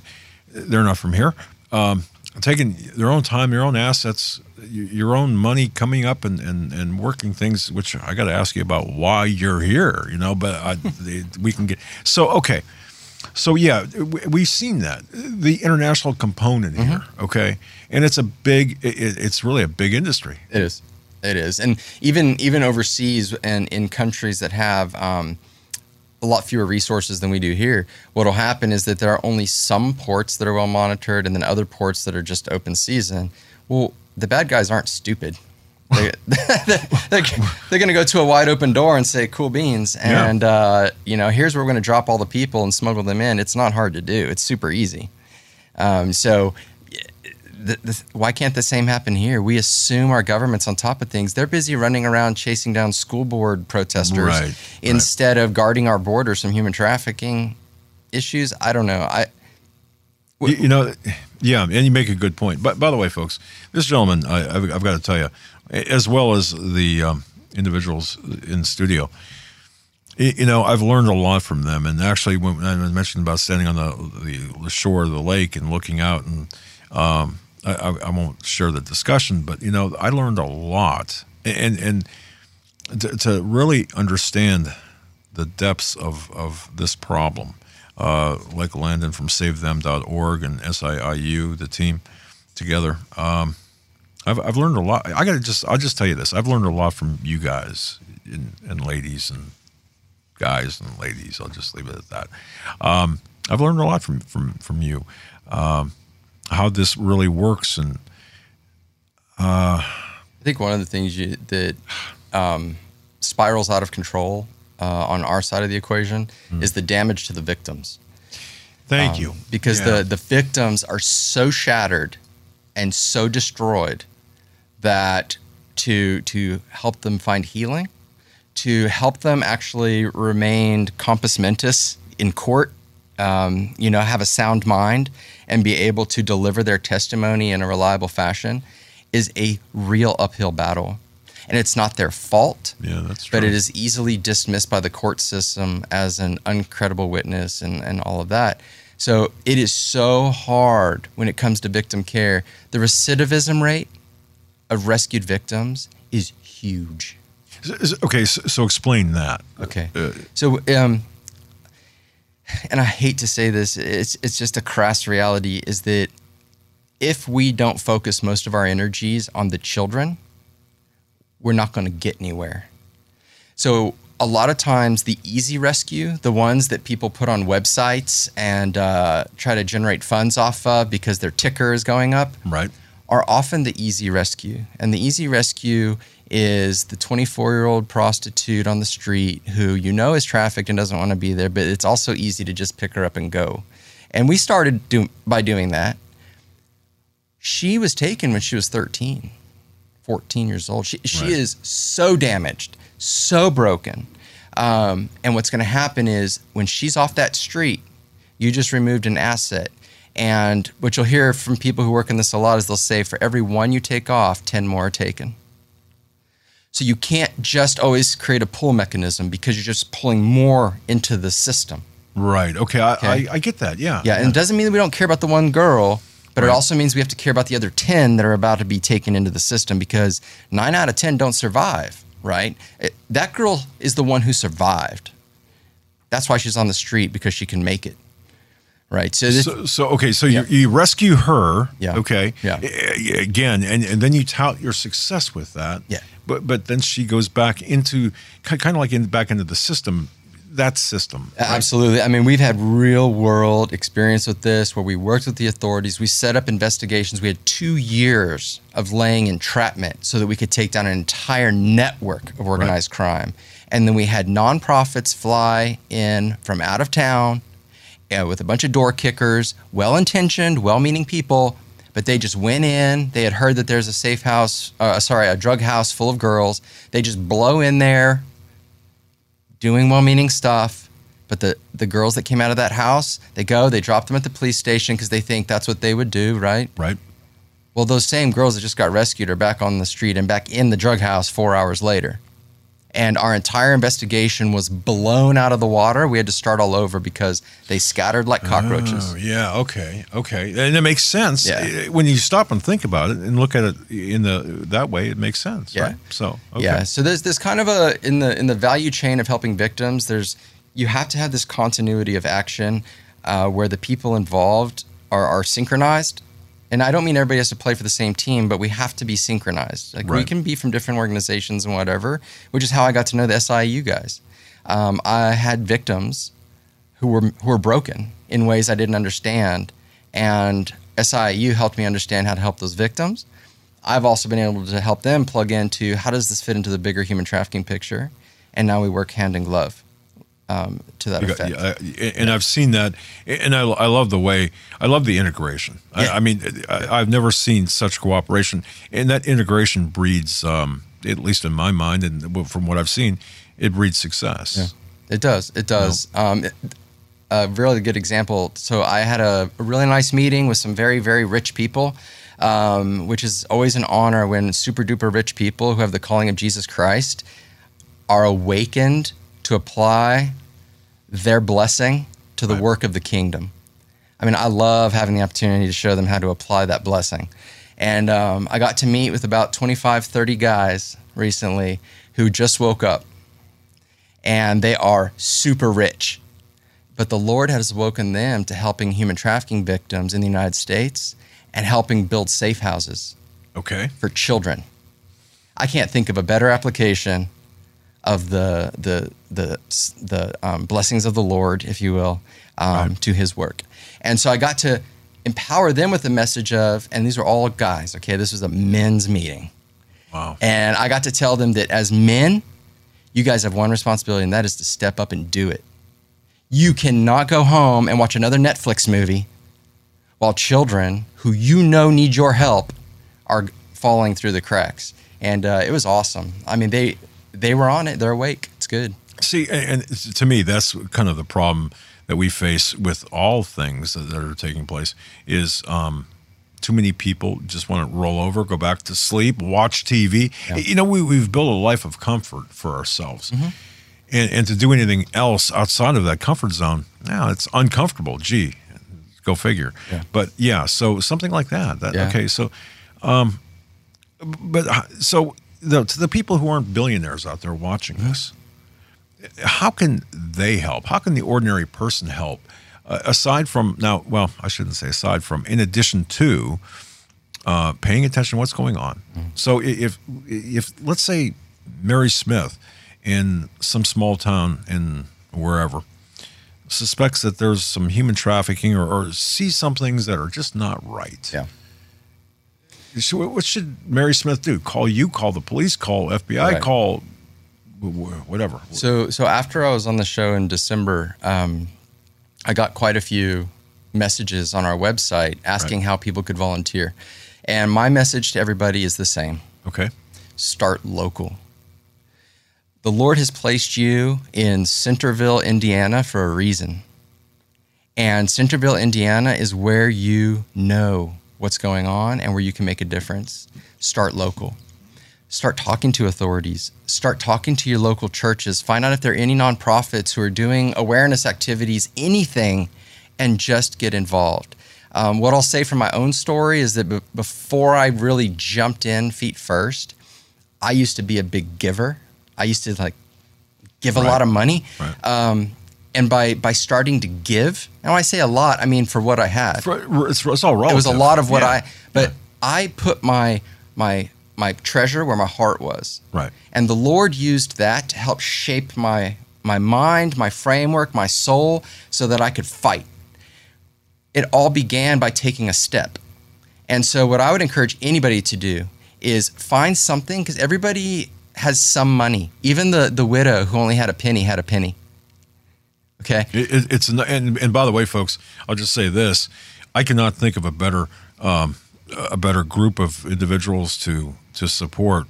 they're not from here, um, taking their own time, their own assets, your own money, coming up and, and, and working things, which I got to ask you about why you're here, you know, but I, they, we can get, so, okay. So yeah, we've seen that, the international component here, mm-hmm. okay? And it's a big, it, it's really a big industry. It is. It is. And even even overseas and in countries that have um, a lot fewer resources than we do here, what will happen is that there are only some ports that are well monitored and then other ports that are just open season. Well, the bad guys aren't stupid. They, they're they're going to go to a wide open door and say, cool beans. And, yeah. uh, you know, here's where we're going to drop all the people and smuggle them in. It's not hard to do. It's super easy. Um, so the, the, why can't the same happen here? We assume our government's on top of things. They're busy running around chasing down school board protesters right, instead right. of guarding our borders from human trafficking issues. I don't know. I. You, you know, yeah, and you make a good point. But by the way, folks, this gentleman, I, I've, I've got to tell you, as well as the um, individuals in studio, you know, I've learned a lot from them. And actually, when I mentioned about standing on the, the shore of the lake and looking out, and um, I, I won't share the discussion, but, you know, I learned a lot. And, and to, to really understand the depths of, of this problem, uh, like Landon from save them dot org and S I I U, the team together, um, I've I've learned a lot. I got to just I'll just tell you this. I've learned a lot from you guys and, and ladies and guys and ladies. I'll just leave it at that. Um, I've learned a lot from from from you, um, how this really works, and uh, I think one of the things you, that um, spirals out of control uh, on our side of the equation mm. is the damage to the victims. Thank um, you. Because yeah. the the victims are so shattered and so destroyed that to to help them find healing, to help them actually remain compos mentis in court, um, you know, have a sound mind and be able to deliver their testimony in a reliable fashion is a real uphill battle. And it's not their fault, yeah, that's true. But it is easily dismissed by the court system as an uncredible witness and, and all of that. So it is so hard when it comes to victim care. The recidivism rate of rescued victims is huge. Okay, so, so explain that. Okay. Uh, so, um, and I hate to say this, it's it's just a crass reality, is that if we don't focus most of our energies on the children, we're not going to get anywhere. So a lot of times the easy rescue, the ones that people put on websites and uh, try to generate funds off of because their ticker is going up, right, are often the easy rescue. And the easy rescue is the twenty-four-year-old prostitute on the street who you know is trafficked and doesn't want to be there, but it's also easy to just pick her up and go. And we started do- by doing that. She was taken when she was thirteen, fourteen years old. She, she right. is so damaged, so broken. Um, and what's going to happen is when she's off that street, you just removed an asset. And what you'll hear from people who work in this a lot is they'll say, for every one you take off, ten more are taken. So you can't just always create a pull mechanism because you're just pulling more into the system. Right. Okay. I, okay. I, I get that. Yeah. Yeah. And it doesn't mean that we don't care about the one girl, but right. it also means we have to care about the other ten that are about to be taken into the system, because nine out of ten don't survive, right? It, that girl is the one who survived. That's why she's on the street, because she can make it. Right. So, this, so, so okay. So yeah. you, you rescue her. Yeah. Okay. Yeah. Again, and, and then you tout your success with that. Yeah. But but then she goes back into kind of like in back into the system. That system. Right? Absolutely. I mean, we've had real world experience with this, where we worked with the authorities. We set up investigations. We had two years of laying entrapment so that we could take down an entire network of organized right. crime. And then we had nonprofits fly in from out of town, yeah, with a bunch of door kickers, well-intentioned, well-meaning people, but they just went in. They had heard that there's a safe house, uh, sorry, a drug house full of girls. They just blow in there, doing well-meaning stuff. But the, the girls that came out of that house, they go, they drop them at the police station because they think that's what they would do, right? Right. Well, those same girls that just got rescued are back on the street and back in the drug house four hours later. And our entire investigation was blown out of the water. We had to start all over because they scattered like cockroaches. Oh, yeah, okay, okay. And it makes sense. Yeah. When you stop and think about it and look at it in the that way, it makes sense, Yeah. right? So, okay. Yeah, so there's this kind of a, in the in the value chain of helping victims, there's, you have to have this continuity of action uh, where the people involved are, are synchronized. And I don't mean everybody has to play for the same team, but we have to be synchronized. Like, we Right. can be from different organizations and whatever, which is how I got to know the S I U guys. Um, I had victims who were who were broken in ways I didn't understand, and S I U helped me understand how to help those victims. I've also been able to help them plug into how does this fit into the bigger human trafficking picture, and now we work hand in glove. Um, to that You got- effect. yeah, I- and I've seen that, and I, I love the way, I love the integration. Yeah. I, I mean, I, I've never seen such cooperation, and that integration breeds, um, at least in my mind, and from what I've seen, it breeds success. Yeah. It does. It does. Um, it- a really good example. So I had a, a really nice meeting with some very, very rich people, um, which is always an honor when super duper rich people who have the calling of Jesus Christ are awakened to apply their blessing to the Right. work of the kingdom. I mean, I love having the opportunity to show them how to apply that blessing. And um, I got to meet with about twenty-five, thirty guys recently who just woke up, and they are super rich. But the Lord has woken them to helping human trafficking victims in the United States and helping build safe houses Okay. for children. I can't think of a better application of the the the the um, blessings of the Lord, if you will, um, Right. to His work. And so I got to empower them with the message of, and these are all guys. Okay, this was a men's meeting, Wow. and I got to tell them that as men, you guys have one responsibility, and that is to step up and do it. You cannot go home and watch another Netflix movie while children who you know need your help are falling through the cracks. And uh, it was awesome. I mean, they they were on it. They're awake. It's good. See, and and to me, that's kind of the problem that we face with all things that are taking place is um, too many people just want to roll over, go back to sleep, watch T V. Yeah. You know, we, we've built a life of comfort for ourselves. Mm-hmm. And, and to do anything else outside of that comfort zone, now it's uncomfortable. Gee, go figure. Yeah. But yeah, so something like that. that Yeah. Okay, so, um, but uh, so the, to the people who aren't billionaires out there watching this, how can they help? How can the ordinary person help? Uh, aside from now, well, I shouldn't say aside from, in addition to uh, paying attention to what's going on. Mm-hmm. So if if let's say Mary Smith in some small town in wherever suspects that there's some human trafficking or, or sees some things that are just not right. Yeah. So what should Mary Smith do? Call you, call the police, call F B I, Right. call wh- wh- whatever. So so after I was on the show in December, um, I got quite a few messages on our website asking Right. how people could volunteer. And my message to everybody is the same. Okay. Start local. The Lord has placed you in Centerville, Indiana for a reason. And Centerville, Indiana is where you know what's going on and where you can make a difference. Start local. Start talking to authorities. Start talking to your local churches. Find out if there are any nonprofits who are doing awareness activities, anything, and just get involved. Um, what I'll say from my own story is that b- before I really jumped in feet first, I used to be a big giver. I used to like give a Right. lot of money. Right. Um, and by by starting to give, and when I say a lot, I mean for what I had. For- It's, it's all relative. It was a lot of what Yeah. I, but I put my my my treasure where my heart was. Right. And the Lord used that to help shape my my mind, my framework, my soul, so that I could fight. It all began by taking a step. And so what I would encourage anybody to do is find something, because everybody has some money. Even the, the widow who only had a penny had a penny. Okay? It, it, it's and and by the way, folks, I'll just say this: I cannot think of a better um, a better group of individuals to to support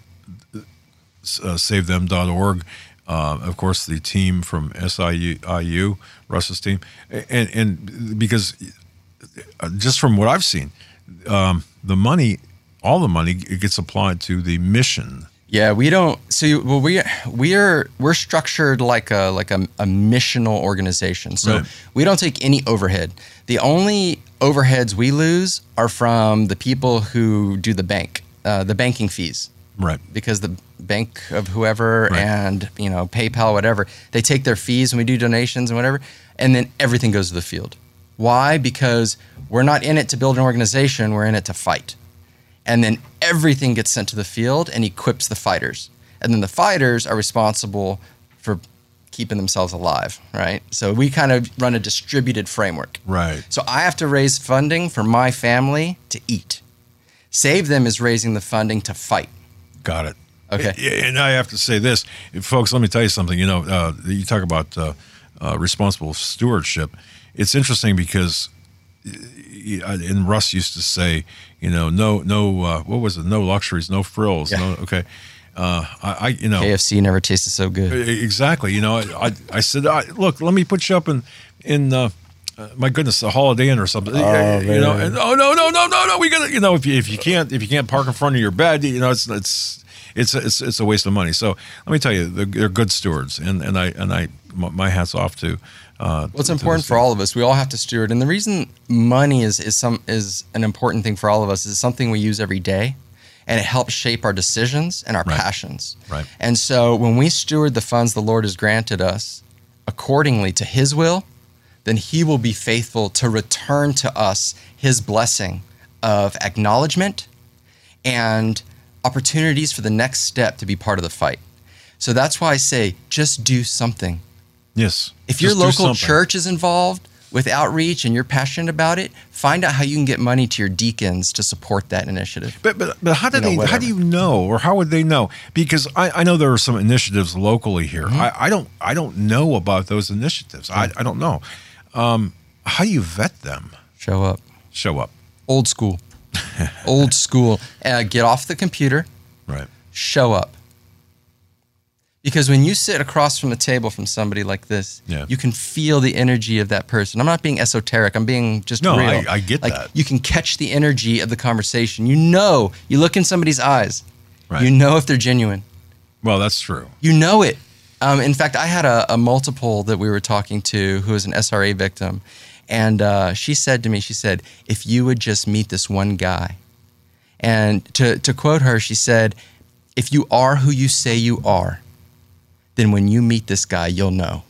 uh, save them dot org. Uh, of course, the team from S I U, Russ's team, and and because just from what I've seen, um, the money, all the money, it gets applied to the mission Yeah, we don't. So well, we we are we're structured like a like a, a missional organization. So Right. we don't take any overhead. The only overheads we lose are from the people who do the bank, uh, the banking fees. Right. Because the bank of whoever Right. and you know PayPal, whatever, they take their fees when we do donations and whatever, and then everything goes to the field. Why? Because we're not in it to build an organization. We're in it to fight. And then everything gets sent to the field and equips the fighters. And then the fighters are responsible for keeping themselves alive, right? So we kind of run a distributed framework. Right. So I have to raise funding for my family to eat. Save Them is raising the funding to fight. Got it. Okay. And I have to say this, folks, let me tell you something. You know, uh, you talk about uh, uh, responsible stewardship. It's interesting because, and Russ used to say, you know, no, no, uh, what was it? No luxuries, no frills. Yeah. No, okay. Uh, I, I, you know, K F C never tasted so good. exactly. You know, I, I, I said, I, look, let me put you up in, in, uh, uh, my goodness, a Holiday Inn or something. Oh, you know, man. and oh no, no, no, no, no. We gotta, you know, if you if you can't if you can't park in front of your bed, you know, it's it's it's it's it's a waste of money. So let me tell you, they're, they're good stewards, and and I and I my hat's off to. Uh, Well, it's to important this for thing. all of us. We all have to steward, and the reason money is is some is an important thing for all of us is something we use every day, and it helps shape our decisions and our Right. passions. Right. And so, when we steward the funds the Lord has granted us accordingly to His will, then He will be faithful to return to us His blessing of acknowledgement and opportunities for the next step to be part of the fight. So that's why I say, just do something. Yes. If your Just do local something. church is involved with outreach and you're passionate about it, find out how you can get money to your deacons to support that initiative. But but but how do You know, they? How whatever. do you know, or how would they know? Because I, I know there are some initiatives locally here. Mm-hmm. I, I don't I don't know about those initiatives. I, I don't know. Um, how do you vet them? Show up. Show up. Old school. Old school. Uh, get off the computer. Right. Show up. Because when you sit across from the table from somebody like this, Yeah. you can feel the energy of that person. I'm not being esoteric. I'm being just No, real. I- I get like, that. You can catch the energy of the conversation. You know, you look in somebody's eyes. Right. You know if they're genuine. Well, that's true. You know it. Um, in fact, I had a, a multiple that we were talking to who was an S R A victim. And uh, she said to me, she said, if you would just meet this one guy. And to, to quote her, she said, if you are who you say you are, then when you meet this guy, you'll know.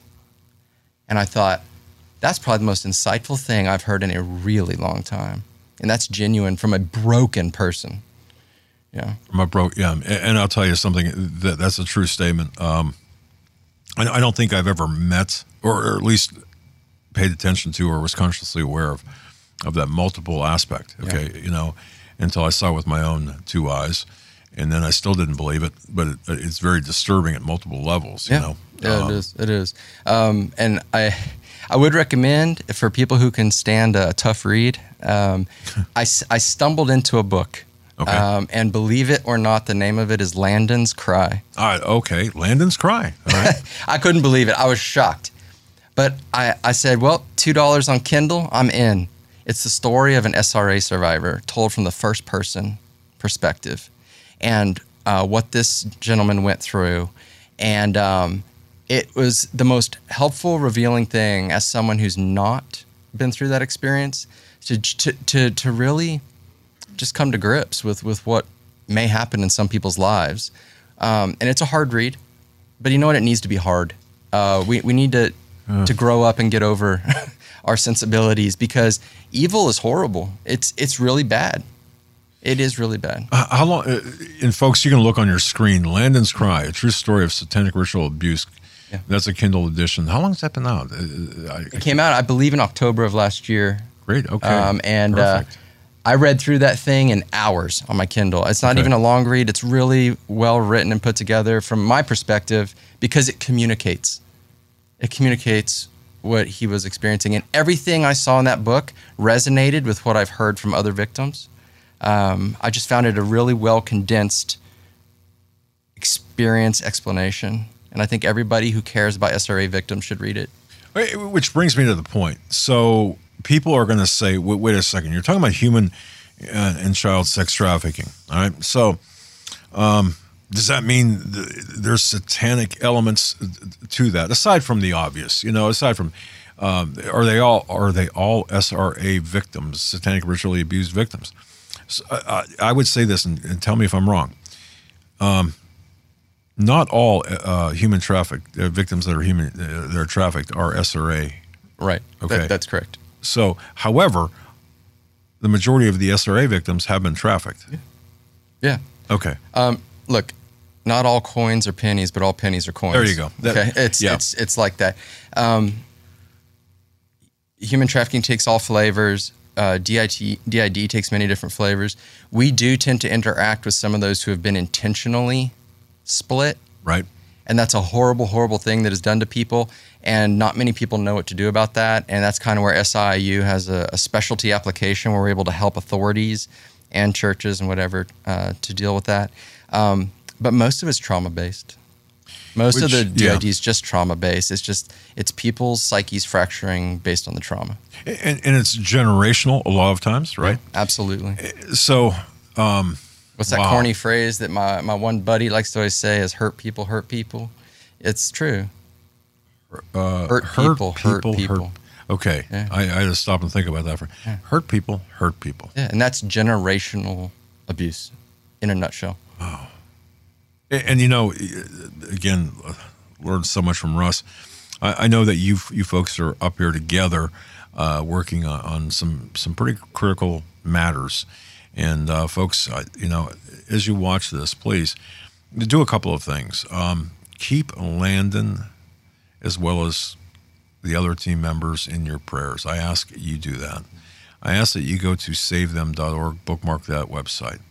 And I thought, that's probably the most insightful thing I've heard in a really long time. And that's genuine from a broken person. Yeah. My bro, yeah, and, and I'll tell you something. That that's a true statement. Um, I, I don't think I've ever met, or, or at least paid attention to, or was consciously aware of, of that multiple aspect. Okay, you know, until I saw it with my own two eyes, and then I still didn't believe it. But it, it's very disturbing at multiple levels. You Yeah, know, yeah, Um, it is. It is. Um, and I, I would recommend for people who can stand a tough read. Um, I, s- I stumbled into a book, Okay. um, and believe it or not, the name of it is Landon's Cry. Uh, okay, Landon's Cry. All right. I couldn't believe it. I was shocked, but I, I said, well, two dollars on Kindle, I'm in. It's the story of an S R A survivor told from the first person perspective, and uh, what this gentleman went through, and um, it was the most helpful, revealing thing as someone who's not been through that experience to to to, to really just come to grips with with what may happen in some people's lives, um, and it's a hard read, but you know what? It needs to be hard. Uh, we we need to to grow up and get over our sensibilities, because evil is horrible. It's it's really bad. It is really bad. Uh, how long? Uh, and folks, you can look on your screen. Landon's Cry: A True Story of Satanic Ritual Abuse. Yeah. That's a Kindle edition. How long has that been out? Uh, I, It came out, I believe, in October of last year. Great. Okay. Um, and uh, Perfect. I read through that thing in hours on my Kindle. It's not Okay. even a long read. It's really well written and put together from my perspective, because it communicates. It communicates what he was experiencing. And everything I saw in that book resonated with what I've heard from other victims. Um, I just found it a really well condensed experience explanation. And I think everybody who cares about S R A victims should read it. Wait, Which brings me to the point. So people are going to say, wait, wait a second, you're talking about human uh, and child sex trafficking. All right. So um, does that mean th- there's satanic elements to that, aside from the obvious? You know, aside from um, are they all are they all S R A victims, satanic ritually abused victims? So, uh, I would say this, and, and tell me if I'm wrong. Um, not all uh, human trafficked uh, victims that are human uh, that are trafficked are S R A. Right. Okay, That, that's correct. So, however, the majority of the S R A victims have been trafficked. Yeah. yeah. Okay. Um, look, not all coins are pennies, but all pennies are coins. There you go. That, okay. It's yeah. it's it's like that. Um, human trafficking takes all flavors. Uh, D I T, D I D takes many different flavors. We do tend to interact with some of those who have been intentionally split. Right. And that's a horrible, horrible thing that is done to people. And not many people know what to do about that. And that's kind of where S I U has a, a specialty application where we're able to help authorities and churches and whatever uh, to deal with that. Um, but most of it's trauma-based. Most Which, of the D I D yeah. is just trauma-based. It's just, it's people's psyches fracturing based on the trauma. And, and it's generational a lot of times, right? Yeah, absolutely. So, um, What's that wow. corny phrase that my, my one buddy likes to always say is hurt people, hurt people? It's true. Uh, hurt, people, hurt people. Hurt. Okay, Yeah. I, I had to stop and think about that for Yeah. hurt people, hurt people. Yeah, and that's generational abuse in a nutshell. And, and you know, again, learned so much from Russ. I, I know that you you folks are up here together, uh, working on, on some some pretty critical matters. And uh, folks, uh, you know, as you watch this, please do a couple of things. Um, keep Landon as well as the other team members in your prayers. I ask you do that. I ask that you go to save them dot org, bookmark that website.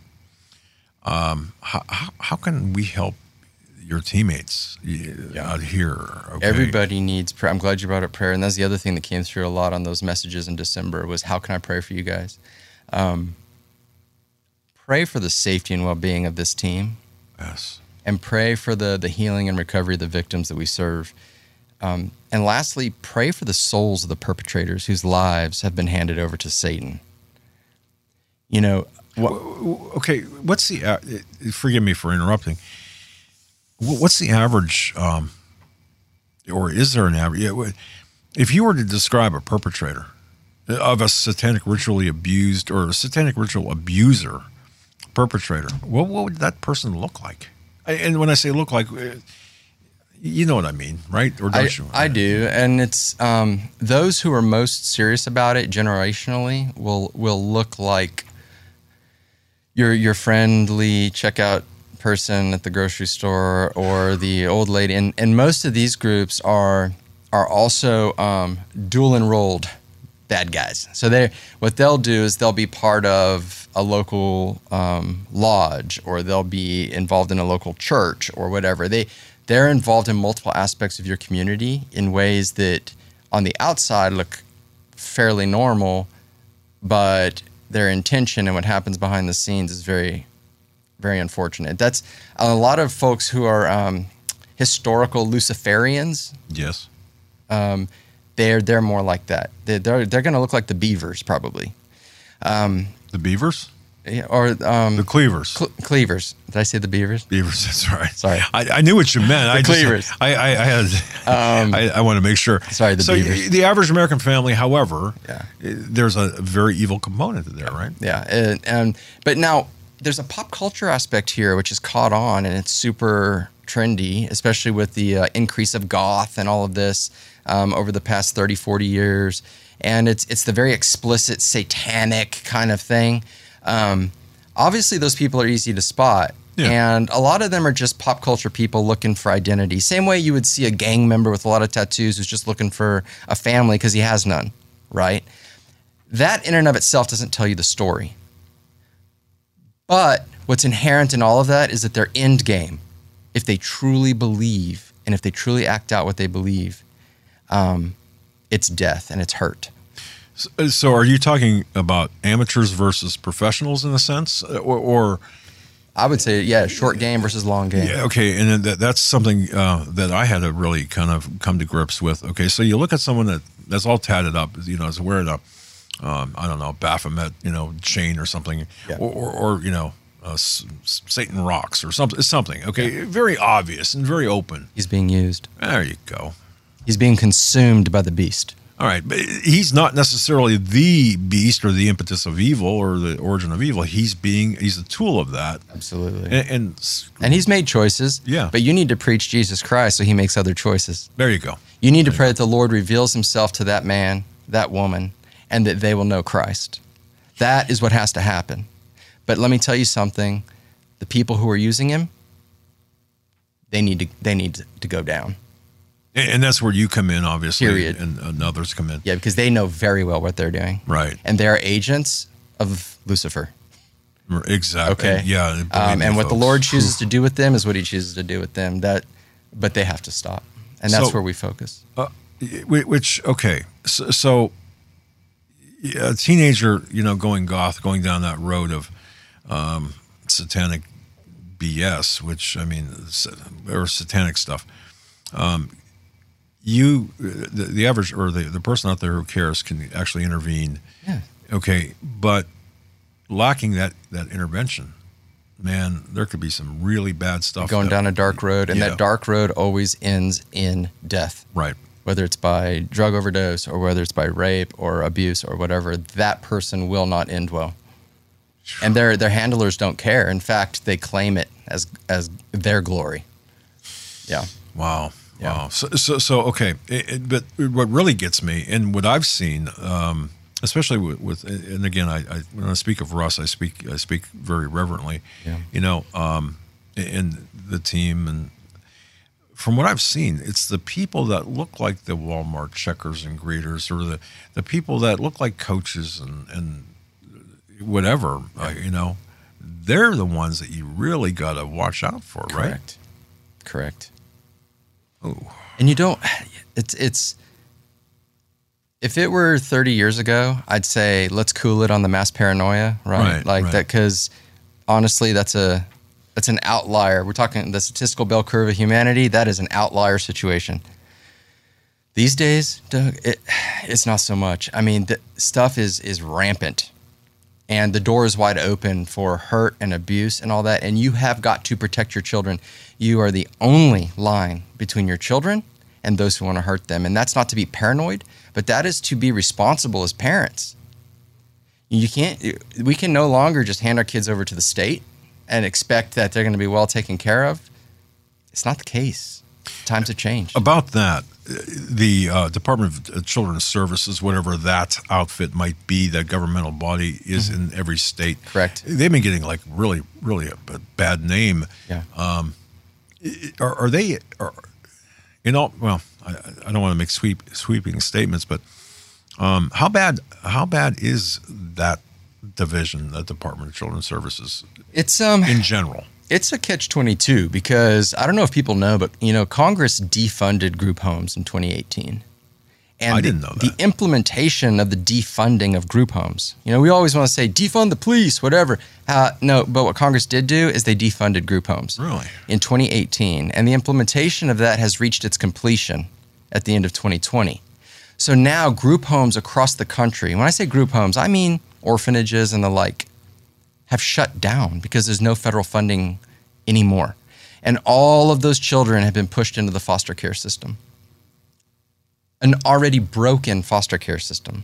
Um, how, how, how can we help your teammates out here? Okay? Everybody needs prayer. I'm glad you brought up prayer. And that's the other thing that came through a lot on those messages in December was, how can I pray for you guys? Um, pray for the safety and well-being of this team. Yes. And pray for the, the healing and recovery of the victims that we serve. Um, and lastly, pray for the souls of the perpetrators whose lives have been handed over to Satan. You know, what, okay, what's the, uh, forgive me for interrupting, what's the average, um, or is there an average, if you were to describe a perpetrator of a satanic ritually abused or a satanic ritual abuser perpetrator, what, what would that person look like? And when I say look like, you know what I mean, right? Or don't I, you? I do, and it's um, those who are most serious about it generationally will will look like your your friendly checkout person at the grocery store or the old lady, and and most of these groups are are also um, dual enrolled bad guys. So they what they'll do is they'll be part of a local um, lodge, or they'll be involved in a local church or whatever. They they're involved in multiple aspects of your community in ways that on the outside look fairly normal, but their intention and what happens behind the scenes is very, very unfortunate. That's a lot of folks who are um, historical Luciferians. Yes. Um, they're they're more like that. They're they're, they're going to look like the Beavers probably. Um, The Beavers? or um, The Cleavers. Cle- Cleavers. Did I say the Beavers? Beavers, that's right. Sorry. I, I knew what you meant. The I Cleavers. Just, I, I, I had. Um, I, I want to make sure. Sorry, the so Beavers. the average American family, however, Yeah. there's a very evil component to there, right? Yeah, and, and but now there's a pop culture aspect here which is caught on, and it's super trendy, especially with the uh, increase of goth and all of this um, over the past thirty, forty years. And it's it's the very explicit satanic kind of thing. Um, obviously, those people are easy to spot. Yeah. And a lot of them are just pop culture people looking for identity. Same way you would see a gang member with a lot of tattoos who's just looking for a family because he has none, right? That in and of itself doesn't tell you the story. But what's inherent in all of that is that their end game, if they truly believe and if they truly act out what they believe, um, it's death and it's hurt. So, so are you talking about amateurs versus professionals in a sense? Or, or I would say, yeah, short game versus long game. yeah, okay, and then that, that's something uh, that I had to really kind of come to grips with. Okay, so you look at someone that, that's all tatted up, you know, is wearing a, um, I don't know, Baphomet, you know, chain or something, Yeah. or, or, or, you know, uh, S- Satan rocks or something. Something. Okay, yeah. Very obvious and very open. He's being used. There you go. He's being consumed by the beast. All right, but he's not necessarily the beast or the impetus of evil or the origin of evil. He's being he's a tool of that. Absolutely. And and, and he's made choices. Yeah. But you need to preach Jesus Christ so he makes other choices. There you go. You need to pray that the Lord reveals himself to that man, that woman, and that they will know Christ. That is what has to happen. But let me tell you something. The people who are using him, they need to they need to go down. And that's where you come in, obviously, Period. And, and others come in. Yeah, because they know very well what they're doing. Right. And they're agents of Lucifer. Exactly. Okay. Yeah. Um, and what folks. the Lord chooses to do with them is what he chooses to do with them. That, but they have to stop. And that's so, where we focus. Uh, which, okay. So, so a teenager, you know, going goth, going down that road of um, satanic B S, which, I mean, or satanic stuff. Um, you, the, the average, or the, the person out there who cares can actually intervene. Yeah. Okay. But lacking that, that intervention, man, there could be some really bad stuff. Going that, down a dark road, and yeah. that dark road always ends in death. Right. Whether it's by drug overdose or whether it's by rape or abuse or whatever, that person will not end well. And their their handlers don't care. In fact, they claim it as as their glory. Yeah. Wow. Yeah. Wow. So, so, so okay. It, it, but what really gets me, and what I've seen, um, especially with, with, and again, I, I when I speak of Russ, I speak I speak very reverently. Yeah. You know, um, and the team, and from what I've seen, it's the people that look like the Walmart checkers and greeters, or the the people that look like coaches and and whatever. Yeah. Uh, you know, they're the ones that you really got to watch out for, Correct. right? Correct. Oh. And you don't, it's, it's, if it were thirty years ago, I'd say, let's cool it on the mass paranoia, right? Right, like right. that, because honestly, that's a, that's an outlier. We're talking the statistical bell curve of humanity. That is an outlier situation. These days, Doug, it, it's not so much. I mean, the stuff is, is rampant. And the door is wide open for hurt and abuse and all that. And you have got to protect your children. You are the only line between your children and those who want to hurt them. And that's not to be paranoid, but that is to be responsible as parents. You can't, we can no longer just hand our kids over to the state and expect that they're going to be well taken care of. It's not the case. Times have changed. About that, the uh, Department of Children's Services, whatever that outfit might be, that governmental body is mm-hmm. in every state. Correct. They've been getting like really, really a, a bad name. Yeah. Um, are, are they? Are, you know, well, I, I don't want to make sweep, sweeping statements, but um, how bad? How bad is that division, that Department of Children's Services? It's um in general. It's a catch twenty-two because I don't know if people know, but you know, Congress defunded group homes in twenty eighteen. And I didn't know that. The implementation of the defunding of group homes. You know, we always want to say defund the police, whatever. Uh, no, but what Congress did do is they defunded group homes. Really? In twenty eighteen. And the implementation of that has reached its completion at the end of twenty twenty. So now group homes across the country, when I say group homes, I mean orphanages and the like, have shut down because there's no federal funding anymore. And all of those children have been pushed into the foster care system. An already broken foster care system.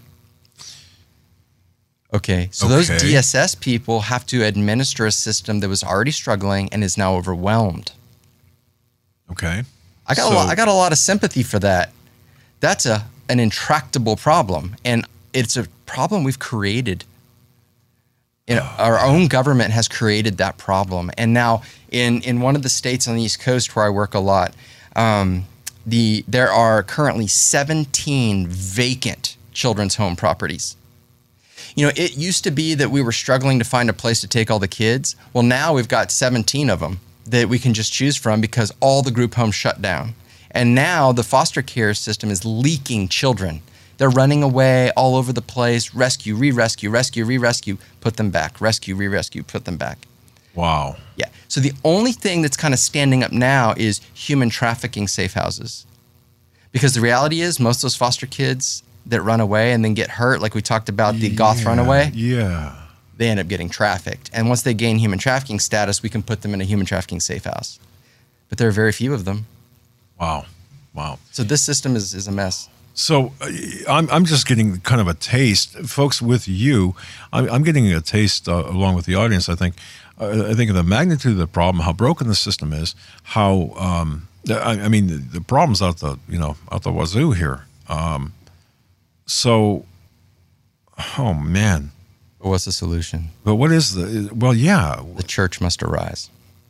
Okay, so Okay. those D S S people have to administer a system that was already struggling and is now overwhelmed. Okay. I got So- a lot, I got a lot of sympathy for that. That's a an intractable problem, and it's a problem we've created. You know, our own government has created that problem. And now in, in one of the states on the East Coast where I work a lot, um, the there are currently seventeen vacant children's home properties. You know, it used to be that we were struggling to find a place to take all the kids. Well, now we've got seventeen of them that we can just choose from because all the group homes shut down. And now the foster care system is leaking children. They're running away all over the place. Rescue, re-rescue, rescue, re-rescue, put them back. Rescue, re-rescue, put them back. Wow. Yeah. So the only thing that's kind of standing up now is human trafficking safe houses. Because the reality is most of those foster kids that run away and then get hurt, like we talked about the goth Yeah, runaway, Yeah. they end up getting trafficked. And once they gain human trafficking status, we can put them in a human trafficking safe house. But there are very few of them. Wow. Wow. So this system is, is a mess. So uh, I'm, I'm just getting kind of a taste. Folks, with you, I'm, I'm getting a taste uh, along with the audience, I think. Uh, I think of the magnitude of the problem, how broken the system is, how, um, I, I mean, the, the problem's out the, you know, out the wazoo here. Um, so, oh, man. But what's the solution? But what is the, well, yeah. The church must arise.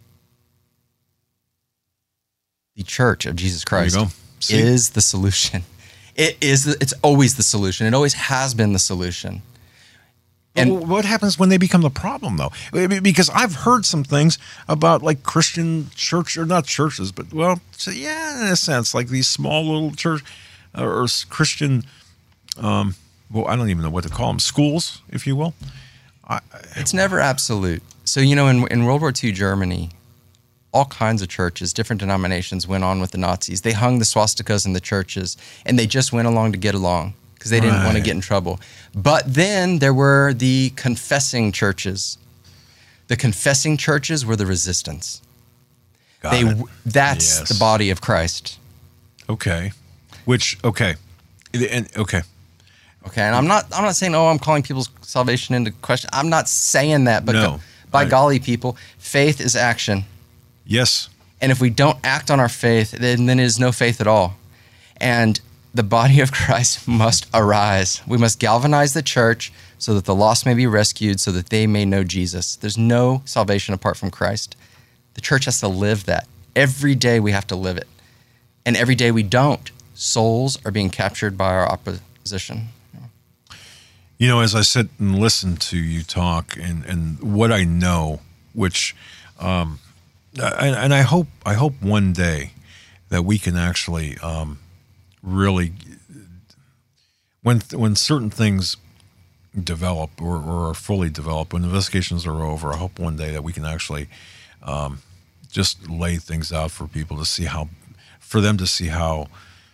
The church of Jesus Christ is the solution. It is. The, it's always the solution. It always has been the solution. And well, what happens when they become the problem, though? Because I've heard some things about like Christian church, or not churches, but well, so yeah, in a sense, like these small little church or Christian. Um, well, I don't even know what to call them, schools, if you will. I, it's never absolute. So you know, in in World War Two Germany, all kinds of churches, different denominations went on with the Nazis. They hung the swastikas in the churches, and they just went along to get along because they didn't right. want to get in trouble. But then there were the confessing churches. The confessing churches were the resistance. Got they, it. That's yes. the body of Christ. Okay. Which, okay. And, okay. Okay, and I'm not I'm not saying, oh, I'm calling people's salvation into question. I'm not saying that, but no, go, by I, golly, people, faith is action. Yes. And if we don't act on our faith, then, then it is no faith at all. And the body of Christ must arise. We must galvanize the church so that the lost may be rescued, so that they may know Jesus. There's no salvation apart from Christ. The church has to live that. Every day we have to live it. And every day we don't, souls are being captured by our opposition. You know, as I sit and listen to you talk and, and what I know, which, um, and, and I hope I hope one day that we can actually um, really, when when certain things develop or, or are fully developed, when investigations are over, I hope one day that we can actually um, just lay things out for people to see how, for them to see how,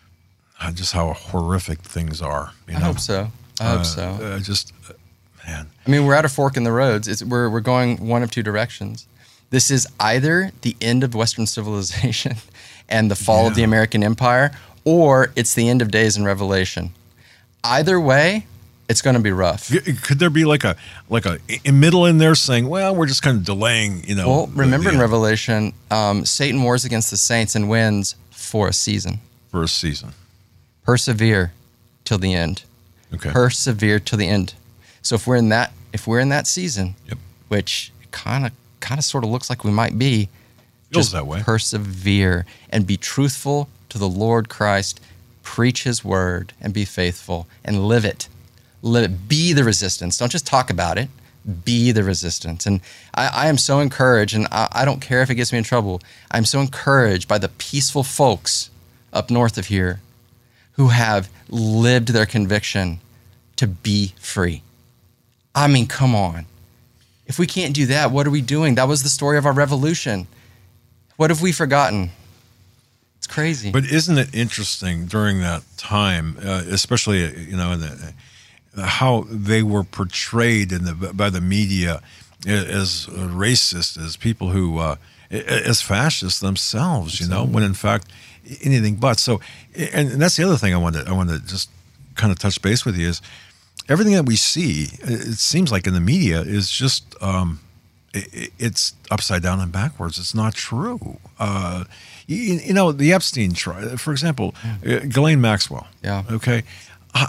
just how horrific things are. You know? I hope so. I hope uh, so. Uh, just, uh, man. I mean, we're at a fork in the roads. It's, we're we're going one of two directions. This is either the end of Western civilization and the fall yeah. of the American empire, or it's the end of days in Revelation. Either way, it's going to be rough. Could there be like a like a, a middle in there saying, well, we're just kind of delaying, you know? Well, remember the, in Revelation, um, Satan wars against the saints and wins for a season. For a season. Persevere till the end. Okay. Persevere till the end. So if we're in that, if we're in that season, yep. which kind of, kind of, sort of looks like we might be, feels just that way. Persevere and be truthful to the Lord Christ. Preach His word and be faithful and live it. Live it. Be the resistance. Don't just talk about it. Be the resistance. And I, I am so encouraged, and I, I don't care if it gets me in trouble. I'm so encouraged by the peaceful folks up north of here who have lived their conviction to be free. I mean, come on. If we can't do that, what are we doing? That was the story of our revolution. What have we forgotten? It's crazy. But isn't it interesting during that time, uh, especially, you know, the, how they were portrayed in the, by the media as racist, as people who, uh, as fascists themselves, you know, when in fact anything but. So, and that's the other thing I wanted, I wanted to just kind of touch base with you is everything that we see, it seems like in the media is just, um, it, it's upside down and backwards. It's not true. Uh, you, you know, the Epstein trial, for example, yeah. Ghislaine Maxwell. Yeah. Okay. Uh,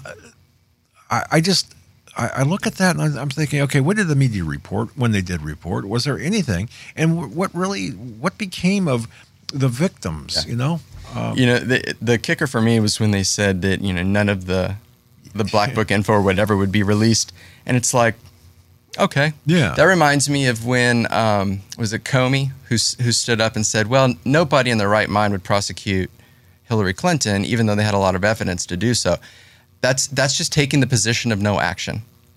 I, I just, I, I look at that and I'm thinking, okay, what did the media report when they did report? Was there anything? And what really, what became of the victims, yeah. you know? Um, you know, the the kicker for me was when they said that, you know, none of the the Black Book info or whatever would be released. And it's like, okay. Yeah. That reminds me of when, um, was it Comey who, who stood up and said, well, nobody in their right mind would prosecute Hillary Clinton, even though they had a lot of evidence to do so. That's that's just taking the position of no action.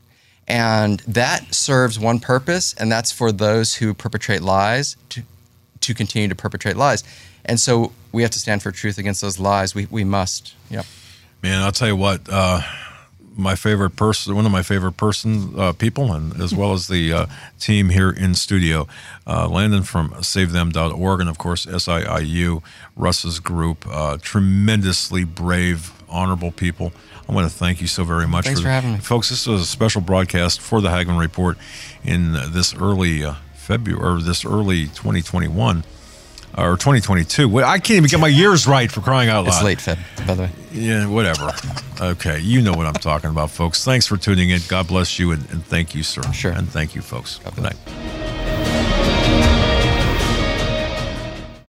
And that serves one purpose, and that's for those who perpetrate lies to, to continue to perpetrate lies. And so we have to stand for truth against those lies. We we must. Yep. Man, I'll tell you what, uh, my favorite person, one of my favorite person uh, people, and as well as the uh, team here in studio, uh, Landon from save them dot org, and of course S I I U, Russ's group, uh, tremendously brave, honorable people. I want to thank you so very much. Thanks for, for having me. Folks, this was a special broadcast for the Hagmann Report in this early uh, February, or this early twenty twenty-one, or twenty twenty-two. Well, I can't even get my years right, for crying out loud. It's late, Feb, by the way. Yeah, whatever. Okay, you know what I'm talking about, folks. Thanks for tuning in. God bless you, and, and thank you, sir. Sure. And thank you, folks. God Good bless. night.